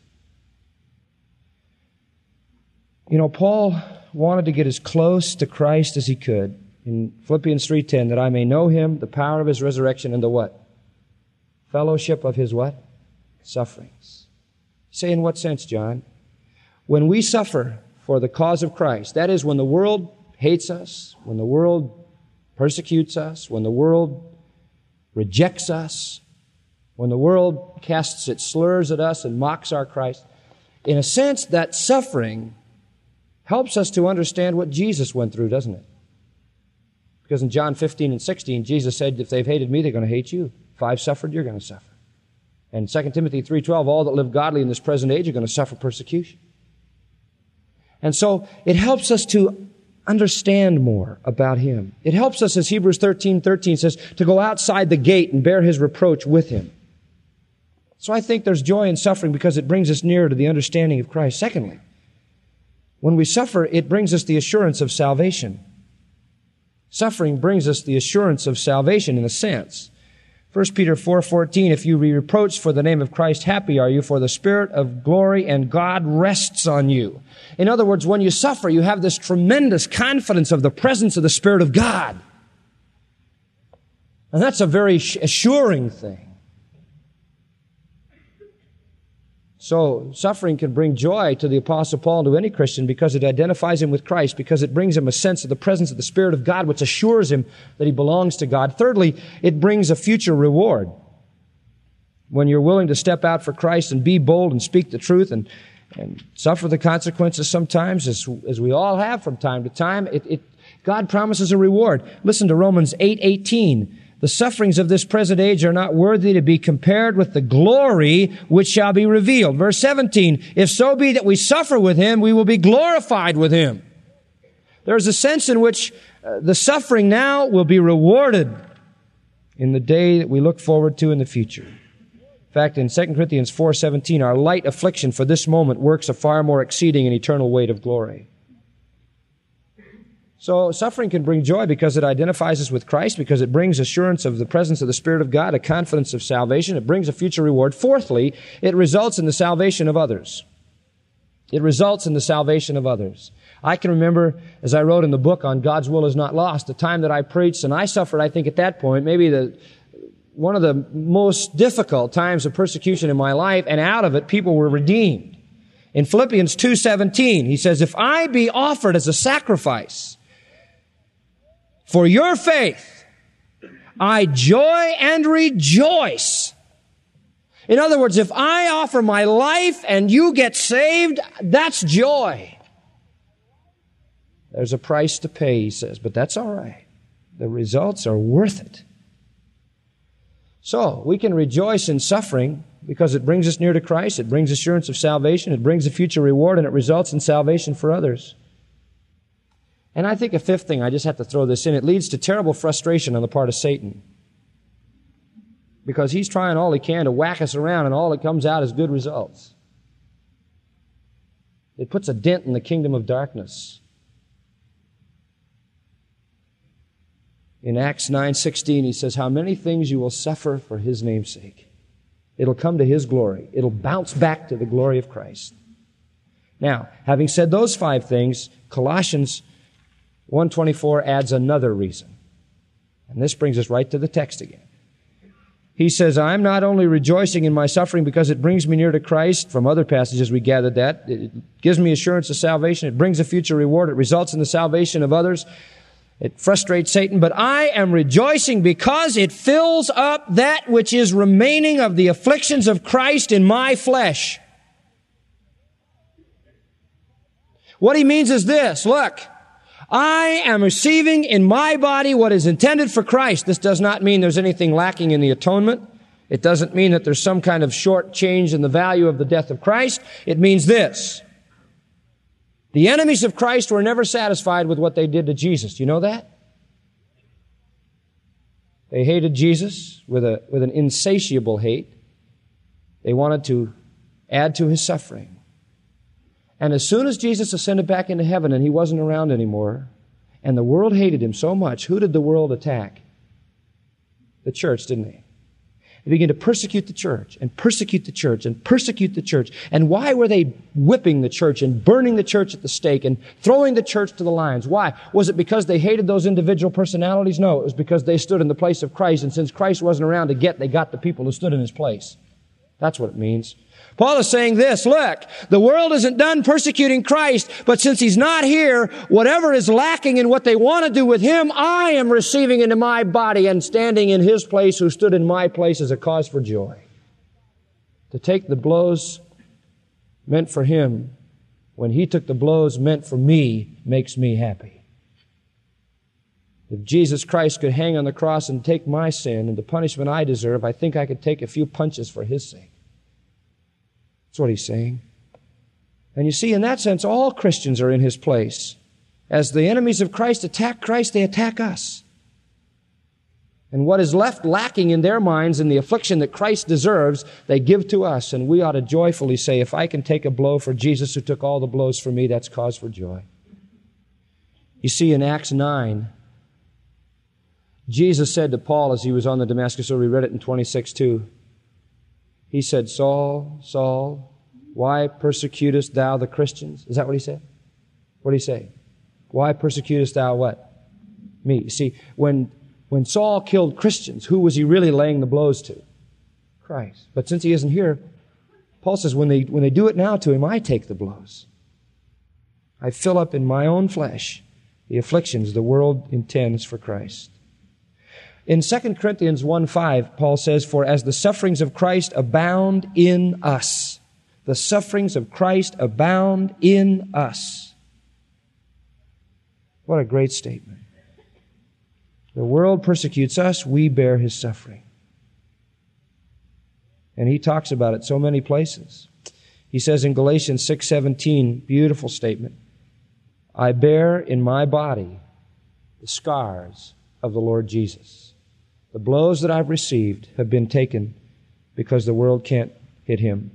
You know, Paul wanted to get as close to Christ as he could. In Philippians three ten, that I may know him, the power of his resurrection, and the what? Fellowship of his what? Sufferings. Say, in what sense, John? When we suffer for the cause of Christ, that is when the world hates us, when the world persecutes us, when the world rejects us, when the world casts its slurs at us and mocks our Christ, in a sense, that suffering helps us to understand what Jesus went through, doesn't it? Because in John fifteen and sixteen, Jesus said, if they've hated me, they're going to hate you. If I've suffered, you're going to suffer. And Second Timothy three twelve, all that live godly in this present age are going to suffer persecution. And so it helps us to understand more about him. It helps us, as Hebrews thirteen thirteen says, to go outside the gate and bear his reproach with him. So I think there's joy in suffering because it brings us nearer to the understanding of Christ. Secondly, when we suffer, it brings us the assurance of salvation. Suffering brings us the assurance of salvation in a sense. First Peter four fourteen, if you be reproached for the name of Christ, happy are you, for the Spirit of glory and God rests on you. In other words, when you suffer, you have this tremendous confidence of the presence of the Spirit of God. And that's a very assuring thing. So, suffering can bring joy to the Apostle Paul and to any Christian because it identifies him with Christ, because it brings him a sense of the presence of the Spirit of God, which assures him that he belongs to God. Thirdly, it brings a future reward. When you're willing to step out for Christ and be bold and speak the truth and, and suffer the consequences sometimes, as, as we all have from time to time, it, it, God promises a reward. Listen to Romans eight eighteen. The sufferings of this present age are not worthy to be compared with the glory which shall be revealed. Verse seventeen, if so be that we suffer with him, we will be glorified with him. There's a sense in which uh, the suffering now will be rewarded in the day that we look forward to in the future. In fact, in Second Corinthians four seventeen, our light affliction for this moment works a far more exceeding and eternal weight of glory. So suffering can bring joy because it identifies us with Christ, because it brings assurance of the presence of the Spirit of God, a confidence of salvation. It brings a future reward. Fourthly, it results in the salvation of others. It results in the salvation of others. I can remember, as I wrote in the book on God's Will is Not Lost, the time that I preached, and I suffered, I think, at that point, maybe the one of the most difficult times of persecution in my life, and out of it, people were redeemed. In Philippians two seventeen, he says, if I be offered as a sacrifice for your faith, I joy and rejoice. In other words, if I offer my life and you get saved, that's joy. There's a price to pay, he says, but that's all right. The results are worth it. So, we can rejoice in suffering because it brings us near to Christ, it brings assurance of salvation, it brings a future reward, and it results in salvation for others. And I think a fifth thing, I just have to throw this in, it leads to terrible frustration on the part of Satan. Because he's trying all he can to whack us around, and all that comes out is good results. It puts a dent in the kingdom of darkness. In Acts nine sixteen, he says, how many things you will suffer for his name's sake. It'll come to his glory. It'll bounce back to the glory of Christ. Now, having said those five things, Colossians one twenty-four adds another reason. And this brings us right to the text again. He says, I'm not only rejoicing in my suffering because it brings me near to Christ. From other passages we gathered that. It gives me assurance of salvation. It brings a future reward. It results in the salvation of others. It frustrates Satan. But I am rejoicing because it fills up that which is remaining of the afflictions of Christ in my flesh. What he means is this. Look, I am receiving in my body what is intended for Christ. This does not mean there's anything lacking in the atonement. It doesn't mean that there's some kind of short change in the value of the death of Christ. It means this. The enemies of Christ were never satisfied with what they did to Jesus. Do you know that? They hated Jesus with a, with an insatiable hate. They wanted to add to his suffering. And as soon as Jesus ascended back into heaven and he wasn't around anymore, and the world hated him so much, who did the world attack? The church, didn't they? They began to persecute the church and persecute the church and persecute the church. And why were they whipping the church and burning the church at the stake and throwing the church to the lions? Why? Was it because they hated those individual personalities? No, it was because they stood in the place of Christ. And since Christ wasn't around to get, they got the people who stood in his place. That's what it means. Paul is saying this, look, the world isn't done persecuting Christ, but since he's not here, whatever is lacking in what they want to do with him, I am receiving into my body and standing in his place who stood in my place as a cause for joy. To take the blows meant for him, when he took the blows meant for me, makes me happy. If Jesus Christ could hang on the cross and take my sin and the punishment I deserve, I think I could take a few punches for his sake. That's what he's saying. And you see, in that sense, all Christians are in his place. As the enemies of Christ attack Christ, they attack us. And what is left lacking in their minds in the affliction that Christ deserves, they give to us. And we ought to joyfully say, if I can take a blow for Jesus who took all the blows for me, that's cause for joy. You see, in Acts nine, Jesus said to Paul as he was on the Damascus Road, we read it in twenty-six two, he said, Saul, Saul, why persecutest thou the Christians? Is that what he said? What did he say? Why persecutest thou what? Me. See, when, when Saul killed Christians, who was he really laying the blows to? Christ. But since he isn't here, Paul says, when they, when they do it now to him, I take the blows. I fill up in my own flesh the afflictions the world intends for Christ. In Second Corinthians one five, Paul says, for as the sufferings of Christ abound in us, the sufferings of Christ abound in us. What a great statement. The world persecutes us, we bear his suffering. And he talks about it so many places. He says in Galatians six seventeen, beautiful statement, I bear in my body the scars of the Lord Jesus. The blows that I've received have been taken because the world can't hit him.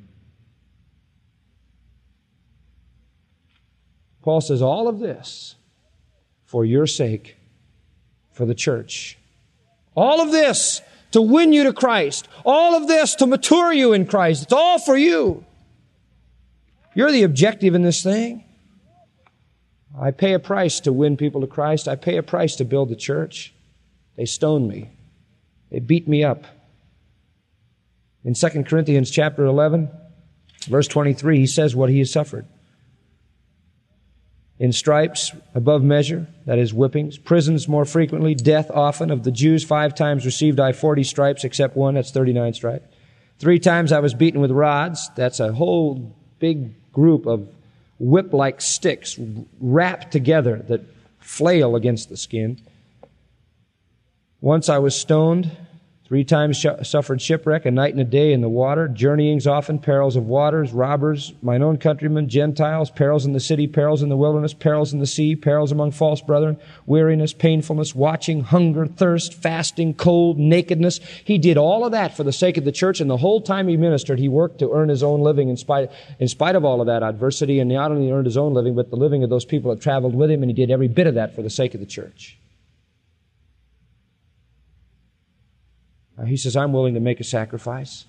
Paul says, all of this for your sake, for the church. All of this to win you to Christ. All of this to mature you in Christ. It's all for you. You're the objective in this thing. I pay a price to win people to Christ. I pay a price to build the church. They stoned me. They beat me up. In Second Corinthians chapter eleven, verse twenty-three, he says what he has suffered. In stripes above measure, that is whippings, prisons more frequently, death often. Of the Jews, five times received I forty stripes, except one, that's thirty-nine stripes. Three times I was beaten with rods. That's a whole big group of whip-like sticks wrapped together that flail against the skin. Once I was stoned, three times sh- suffered shipwreck, a night and a day in the water, journeyings often, perils of waters, robbers, mine own countrymen, Gentiles, perils in the city, perils in the wilderness, perils in the sea, perils among false brethren, weariness, painfulness, watching, hunger, thirst, fasting, cold, nakedness. He did all of that for the sake of the church, and the whole time he ministered, he worked to earn his own living in spite, in spite of all of that adversity, and not only earned his own living, but the living of those people that traveled with him, and he did every bit of that for the sake of the church. He says, I'm willing to make a sacrifice.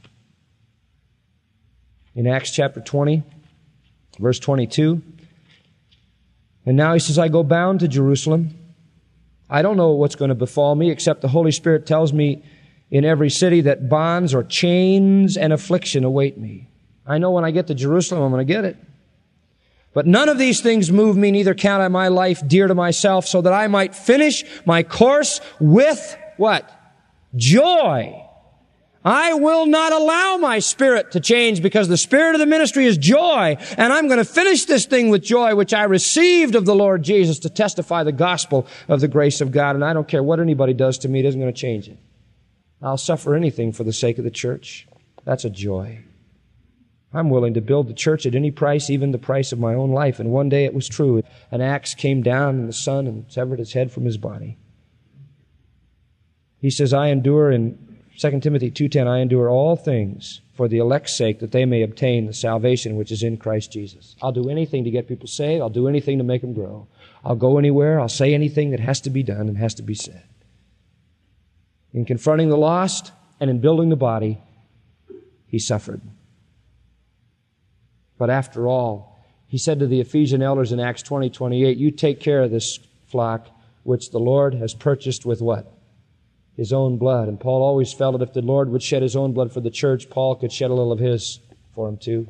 In Acts chapter twenty, verse twenty-two, and now he says, I go bound to Jerusalem. I don't know what's going to befall me, except the Holy Spirit tells me in every city that bonds or chains and affliction await me. I know when I get to Jerusalem, I'm going to get it. But none of these things move me, neither count I my life dear to myself, so that I might finish my course with what? Joy. I will not allow my spirit to change, because the spirit of the ministry is joy, and I'm going to finish this thing with joy, which I received of the Lord Jesus to testify the gospel of the grace of God. And I don't care what anybody does to me, it isn't going to change it. I'll suffer anything for the sake of the church. That's a joy. I'm willing to build the church at any price, even the price of my own life. And one day it was true. An axe came down in the sun and severed his head from his body. He says, I endure, in Second Timothy two ten, I endure all things for the elect's sake, that they may obtain the salvation which is in Christ Jesus. I'll do anything to get people saved. I'll do anything to make them grow. I'll go anywhere. I'll say anything that has to be done and has to be said. In confronting the lost and in building the body, he suffered. But after all, he said to the Ephesian elders in Acts twenty twenty-eight, you take care of this flock which the Lord has purchased with what? His own blood. And Paul always felt that if the Lord would shed His own blood for the church, Paul could shed a little of his for him too.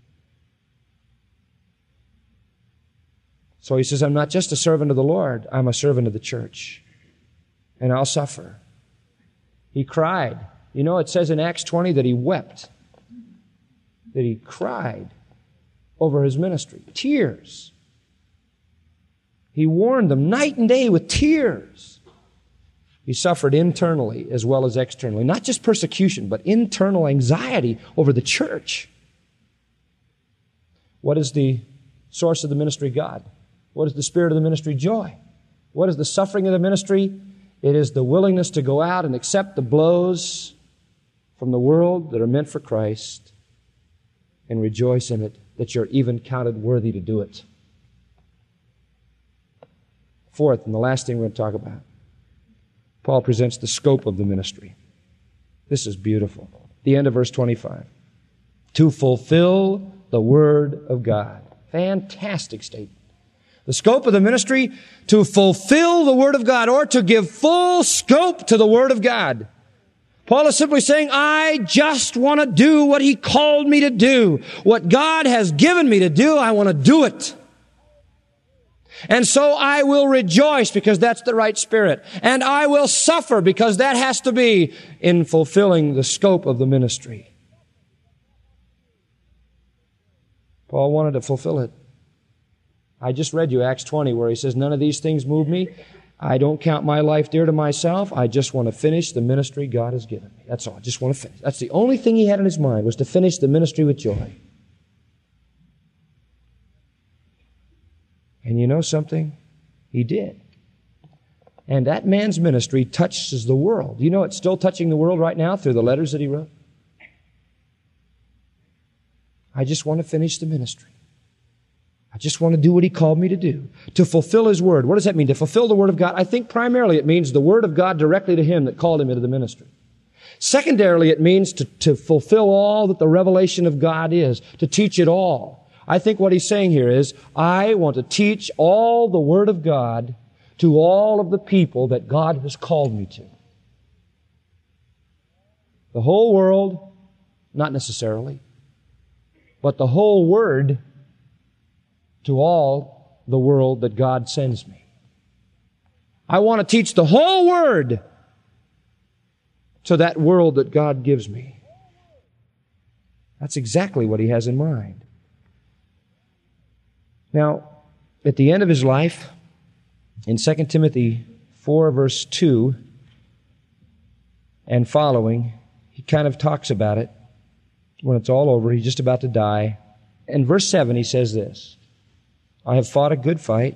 So he says, I'm not just a servant of the Lord, I'm a servant of the church. And I'll suffer. He cried. You know, it says in Acts twenty that he wept. That he cried over his ministry. Tears. He warned them night and day with tears. He suffered internally as well as externally. Not just persecution, but internal anxiety over the church. What is the source of the ministry? God. What is the spirit of the ministry? Joy. What is the suffering of the ministry? It is the willingness to go out and accept the blows from the world that are meant for Christ and rejoice in it, that you're even counted worthy to do it. Fourth, and the last thing we're going to talk about, Paul presents the scope of the ministry. This is beautiful. The end of verse twenty-five. To fulfill the Word of God. Fantastic statement. The scope of the ministry, to fulfill the Word of God, or to give full scope to the Word of God. Paul is simply saying, I just want to do what He called me to do. What God has given me to do, I want to do it. And so I will rejoice because that's the right spirit. And I will suffer because that has to be in fulfilling the scope of the ministry. Paul wanted to fulfill it. I just read you Acts twenty where he says, none of these things move me. I don't count my life dear to myself. I just want to finish the ministry God has given me. That's all. I just want to finish. That's the only thing he had in his mind, was to finish the ministry with joy. And you know something? He did. And that man's ministry touches the world. You know it's still touching the world right now through the letters that he wrote? I just want to finish the ministry. I just want to do what He called me to do. To fulfill His Word. What does that mean? To fulfill the Word of God? I think primarily it means the Word of God directly to him that called him into the ministry. Secondarily, it means to, to fulfill all that the revelation of God is. To teach it all. I think what he's saying here is, I want to teach all the Word of God to all of the people that God has called me to. The whole world, not necessarily, but the whole Word to all the world that God sends me. I want to teach the whole Word to that world that God gives me. That's exactly what he has in mind. Now, at the end of his life, in Second Timothy four, verse two and following, he kind of talks about it. When it's all over, he's just about to die. In verse seven, he says this, I have fought a good fight.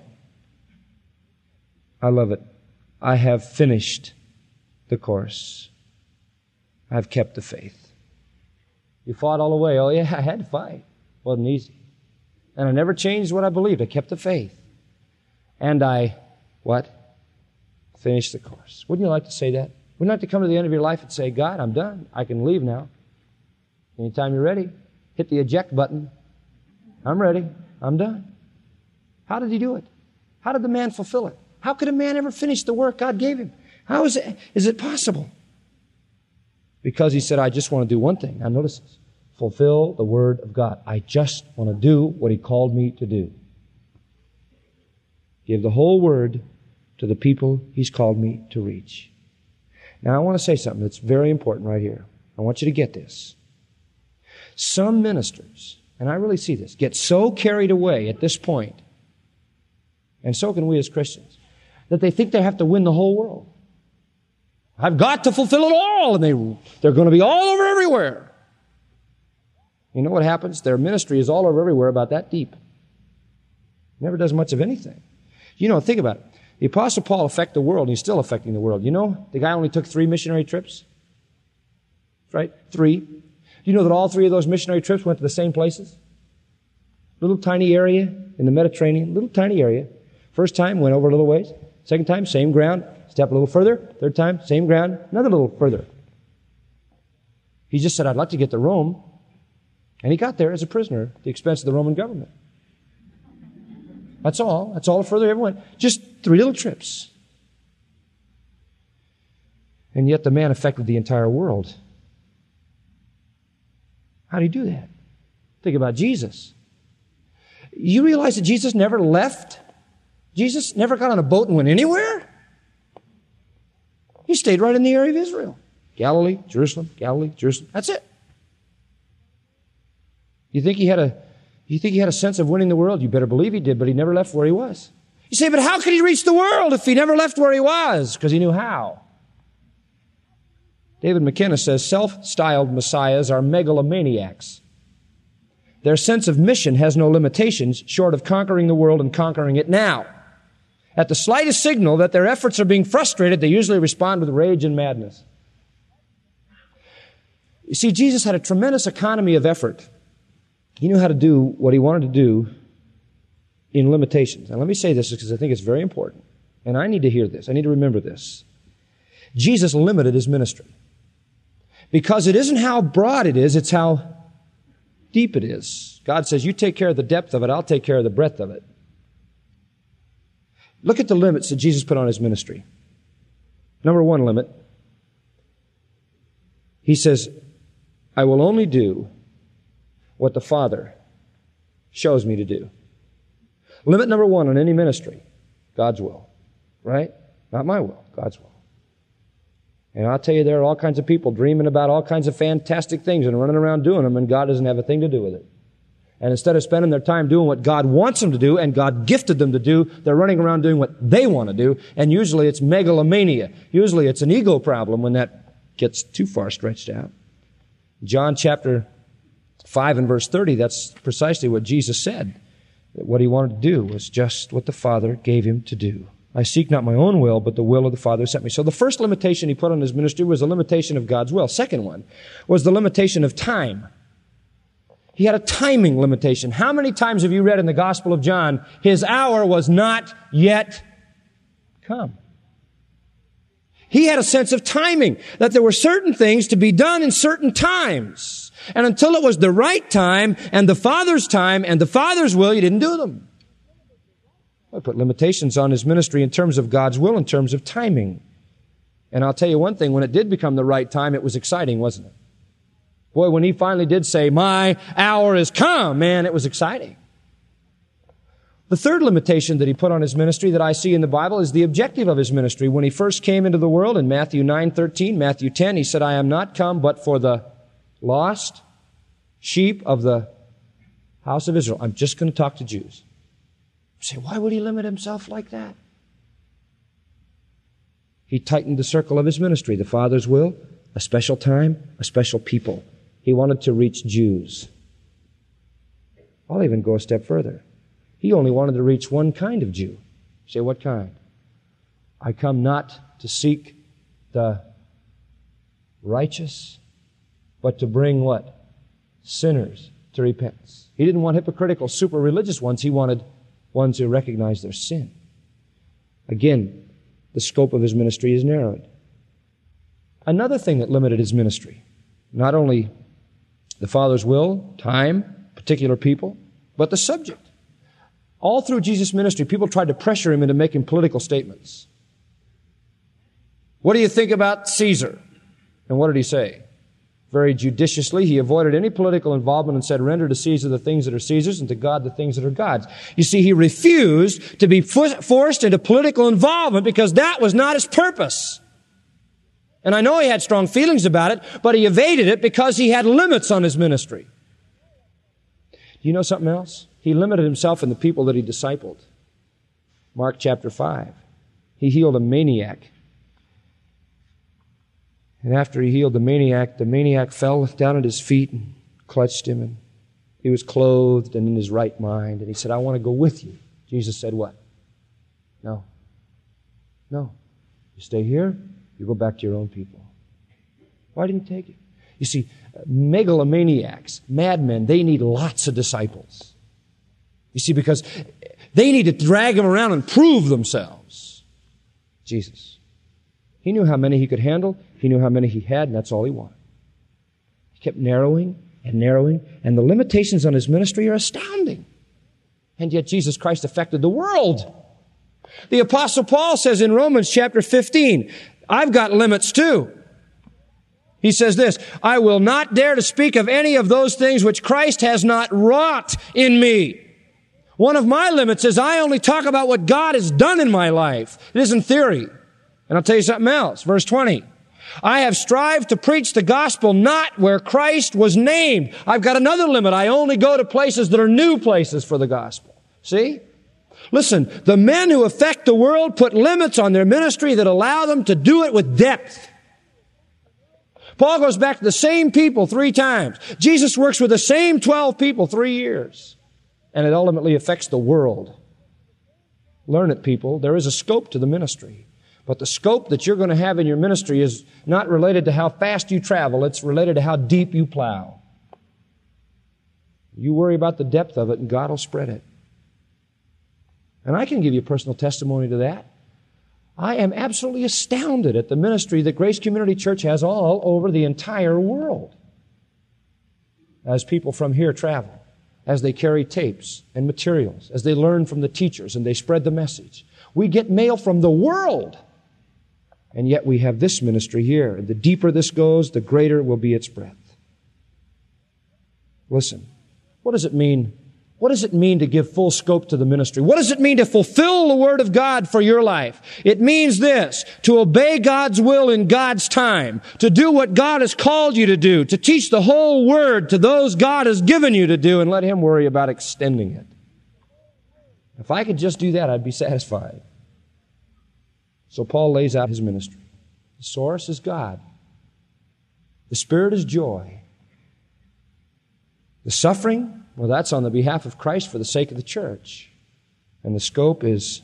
I love it. I have finished the course. I have kept the faith. You fought all the way. Oh, yeah, I had to fight. Wasn't easy. And I never changed what I believed. I kept the faith. And I, what? Finished the course. Wouldn't you like to say that? Wouldn't you like to come to the end of your life and say, God, I'm done. I can leave now. Anytime you're ready, hit the eject button. I'm ready. I'm done. How did he do it? How did the man fulfill it? How could a man ever finish the work God gave him? How is it, is it possible? Because he said, I just want to do one thing. Now notice this. Fulfill the Word of God. I just want to do what He called me to do. Give the whole Word to the people He's called me to reach. Now I want to say something that's very important right here. I want you to get this. Some ministers, and I really see this, get so carried away at this point, and so can we as Christians, that they think they have to win the whole world. I've got to fulfill it all, and they, they're going to be all over everywhere. You know what happens? Their ministry is all over everywhere about that deep. Never does much of anything. You know, think about it. The Apostle Paul affected the world, and he's still affecting the world. You know, the guy only took three missionary trips. Right? Three. Do you know that all three of those missionary trips went to the same places? Little tiny area in the Mediterranean, little tiny area. First time, went over a little ways. Second time, same ground. Step a little further. Third time, same ground. Another little further. He just said, I'd like to get to Rome. And he got there as a prisoner at the expense of the Roman government. That's all. That's all the further he ever went. Just three little trips. And yet the man affected the entire world. How do you do that? Think about Jesus. You realize that Jesus never left? Jesus never got on a boat and went anywhere? He stayed right in the area of Israel. Galilee, Jerusalem, Galilee, Jerusalem. That's it. You think he had a, you think he had a sense of winning the world? You better believe he did, but he never left where he was. You say, but how could he reach the world if he never left where he was? Because he knew how. David McKenna says, self-styled messiahs are megalomaniacs. Their sense of mission has no limitations short of conquering the world and conquering it now. At the slightest signal that their efforts are being frustrated, they usually respond with rage and madness. You see, Jesus had a tremendous economy of effort. He knew how to do what he wanted to do in limitations. And let me say this because I think it's very important. And I need to hear this. I need to remember this. Jesus limited his ministry. Because it isn't how broad it is, it's how deep it is. God says, you take care of the depth of it, I'll take care of the breadth of it. Look at the limits that Jesus put on his ministry. Number one limit. He says, I will only do what the Father shows me to do. Limit number one on any ministry, God's will. Right? Not my will, God's will. And I'll tell you, there are all kinds of people dreaming about all kinds of fantastic things and running around doing them, and God doesn't have a thing to do with it. And instead of spending their time doing what God wants them to do and God gifted them to do, they're running around doing what they want to do, and usually it's megalomania. Usually it's an ego problem when that gets too far stretched out. John chapter five and verse thirty, that's precisely what Jesus said. That what he wanted to do was just what the Father gave him to do. I seek not my own will, but the will of the Father who sent me. So the first limitation he put on his ministry was the limitation of God's will. Second one was the limitation of time. He had a timing limitation. How many times have you read in the Gospel of John, his hour was not yet come? He had a sense of timing, that there were certain things to be done in certain times. And until it was the right time and the Father's time and the Father's will, he didn't do them. I put limitations on his ministry in terms of God's will, in terms of timing. And I'll tell you one thing, when it did become the right time, it was exciting, wasn't it? Boy, when he finally did say, my hour is come, man, it was exciting. The third limitation that he put on his ministry that I see in the Bible is the objective of his ministry. When he first came into the world in Matthew nine thirteen, Matthew ten, he said, I am not come but for the lost sheep of the house of Israel. I'm just going to talk to Jews. You say, why would he limit himself like that? He tightened the circle of his ministry, the Father's will, a special time, a special people. He wanted to reach Jews. I'll even go a step further. He only wanted to reach one kind of Jew. You say, what kind? I come not to seek the righteous, but to bring what? Sinners to repentance. He didn't want hypocritical, super religious ones. He wanted ones who recognize their sin. Again, the scope of his ministry is narrowed. Another thing that limited his ministry, not only the Father's will, time, particular people, but the subject. All through Jesus' ministry, people tried to pressure him into making political statements. What do you think about Caesar? And what did he say? Very judiciously, he avoided any political involvement and said, render to Caesar the things that are Caesar's and to God the things that are God's. You see, he refused to be forced into political involvement because that was not his purpose. And I know he had strong feelings about it, but he evaded it because he had limits on his ministry. Do you know something else? He limited himself in the people that he discipled. Mark chapter five. He healed a maniac. And after he healed the maniac, the maniac fell down at his feet and clutched him. And he was clothed and in his right mind. And he said, I want to go with you. Jesus said, what? No. No. You stay here, you go back to your own people. Why didn't he take it? You see, megalomaniacs, madmen, they need lots of disciples. You see, because they need to drag them around and prove themselves. Jesus. He knew how many he could handle. He knew how many he had, and that's all he wanted. He kept narrowing and narrowing, and the limitations on his ministry are astounding. And yet Jesus Christ affected the world. The Apostle Paul says in Romans chapter fifteen, I've got limits too. He says this, I will not dare to speak of any of those things which Christ has not wrought in me. One of my limits is I only talk about what God has done in my life. It isn't theory. And I'll tell you something else. Verse twenty. I have strived to preach the gospel not where Christ was named. I've got another limit. I only go to places that are new places for the gospel. See? Listen, the men who affect the world put limits on their ministry that allow them to do it with depth. Paul goes back to the same people three times. Jesus works with the same twelve people three years. And it ultimately affects the world. Learn it, people. There is a scope to the ministry. But the scope that you're going to have in your ministry is not related to how fast you travel. It's related to how deep you plow. You worry about the depth of it, and God will spread it. And I can give you personal testimony to that. I am absolutely astounded at the ministry that Grace Community Church has all over the entire world. As people from here travel, as they carry tapes and materials, as they learn from the teachers and they spread the message. We get mail from the world. And yet we have this ministry here. The deeper this goes, the greater will be its breadth. Listen, what does it mean? What does it mean to give full scope to the ministry? What does it mean to fulfill the Word of God for your life? It means this, to obey God's will in God's time, to do what God has called you to do, to teach the whole Word to those God has given you to do, and let Him worry about extending it. If I could just do that, I'd be satisfied. So Paul lays out his ministry. The source is God. The Spirit is joy. The suffering, well, that's on the behalf of Christ for the sake of the church. And the scope is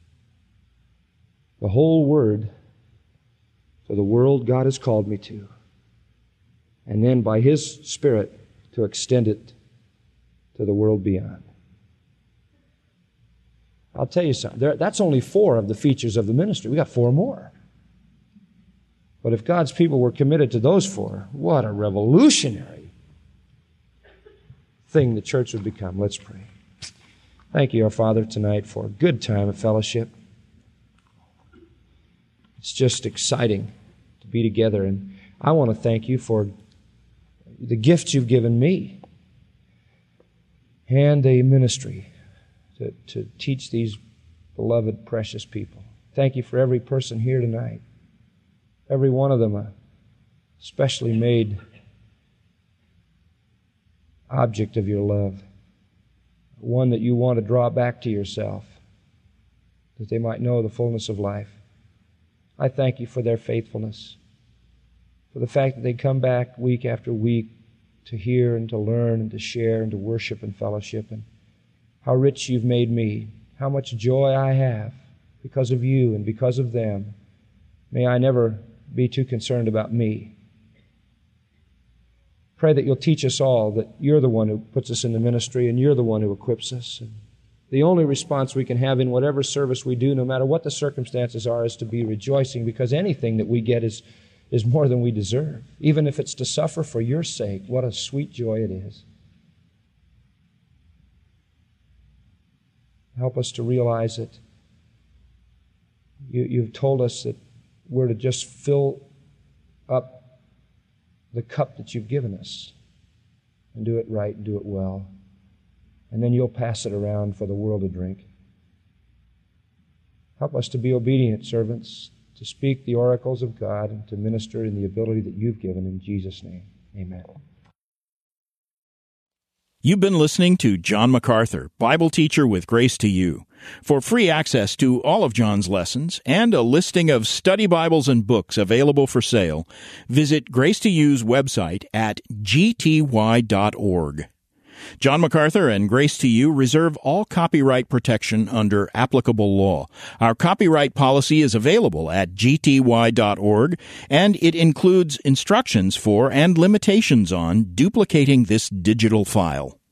the whole Word for the world God has called me to. And then by His Spirit to extend it to the world beyond. I'll tell you something. There, that's only four of the features of the ministry. We got four more. But if God's people were committed to those four, what a revolutionary thing the church would become. Let's pray. Thank you, our Father, tonight for a good time of fellowship. It's just exciting to be together. And I want to thank you for the gifts you've given me and the ministry to, to teach these beloved, precious people. Thank you for every person here tonight. Every one of them a specially made object of your love. One that you want to draw back to yourself, that they might know the fullness of life. I thank you for their faithfulness, for the fact that they come back week after week to hear and to learn and to share and to worship and fellowship, and how rich you've made me, how much joy I have because of you and because of them. May I never be too concerned about me. Pray that you'll teach us all that you're the one who puts us in the ministry and you're the one who equips us. And the only response we can have in whatever service we do, no matter what the circumstances are, is to be rejoicing, because anything that we get is, is more than we deserve. Even if it's to suffer for your sake, what a sweet joy it is. Help us to realize that you, you've told us that we're to just fill up the cup that you've given us and do it right and do it well. And then you'll pass it around for the world to drink. Help us to be obedient servants, to speak the oracles of God, and to minister in the ability that you've given. In Jesus' name, amen. You've been listening to John MacArthur, Bible teacher with Grace to You. For free access to all of John's lessons and a listing of study Bibles and books available for sale, visit Grace to You's website at g t y dot org. John MacArthur and Grace to You reserve all copyright protection under applicable law. Our copyright policy is available at g t y dot org, and it includes instructions for and limitations on duplicating this digital file.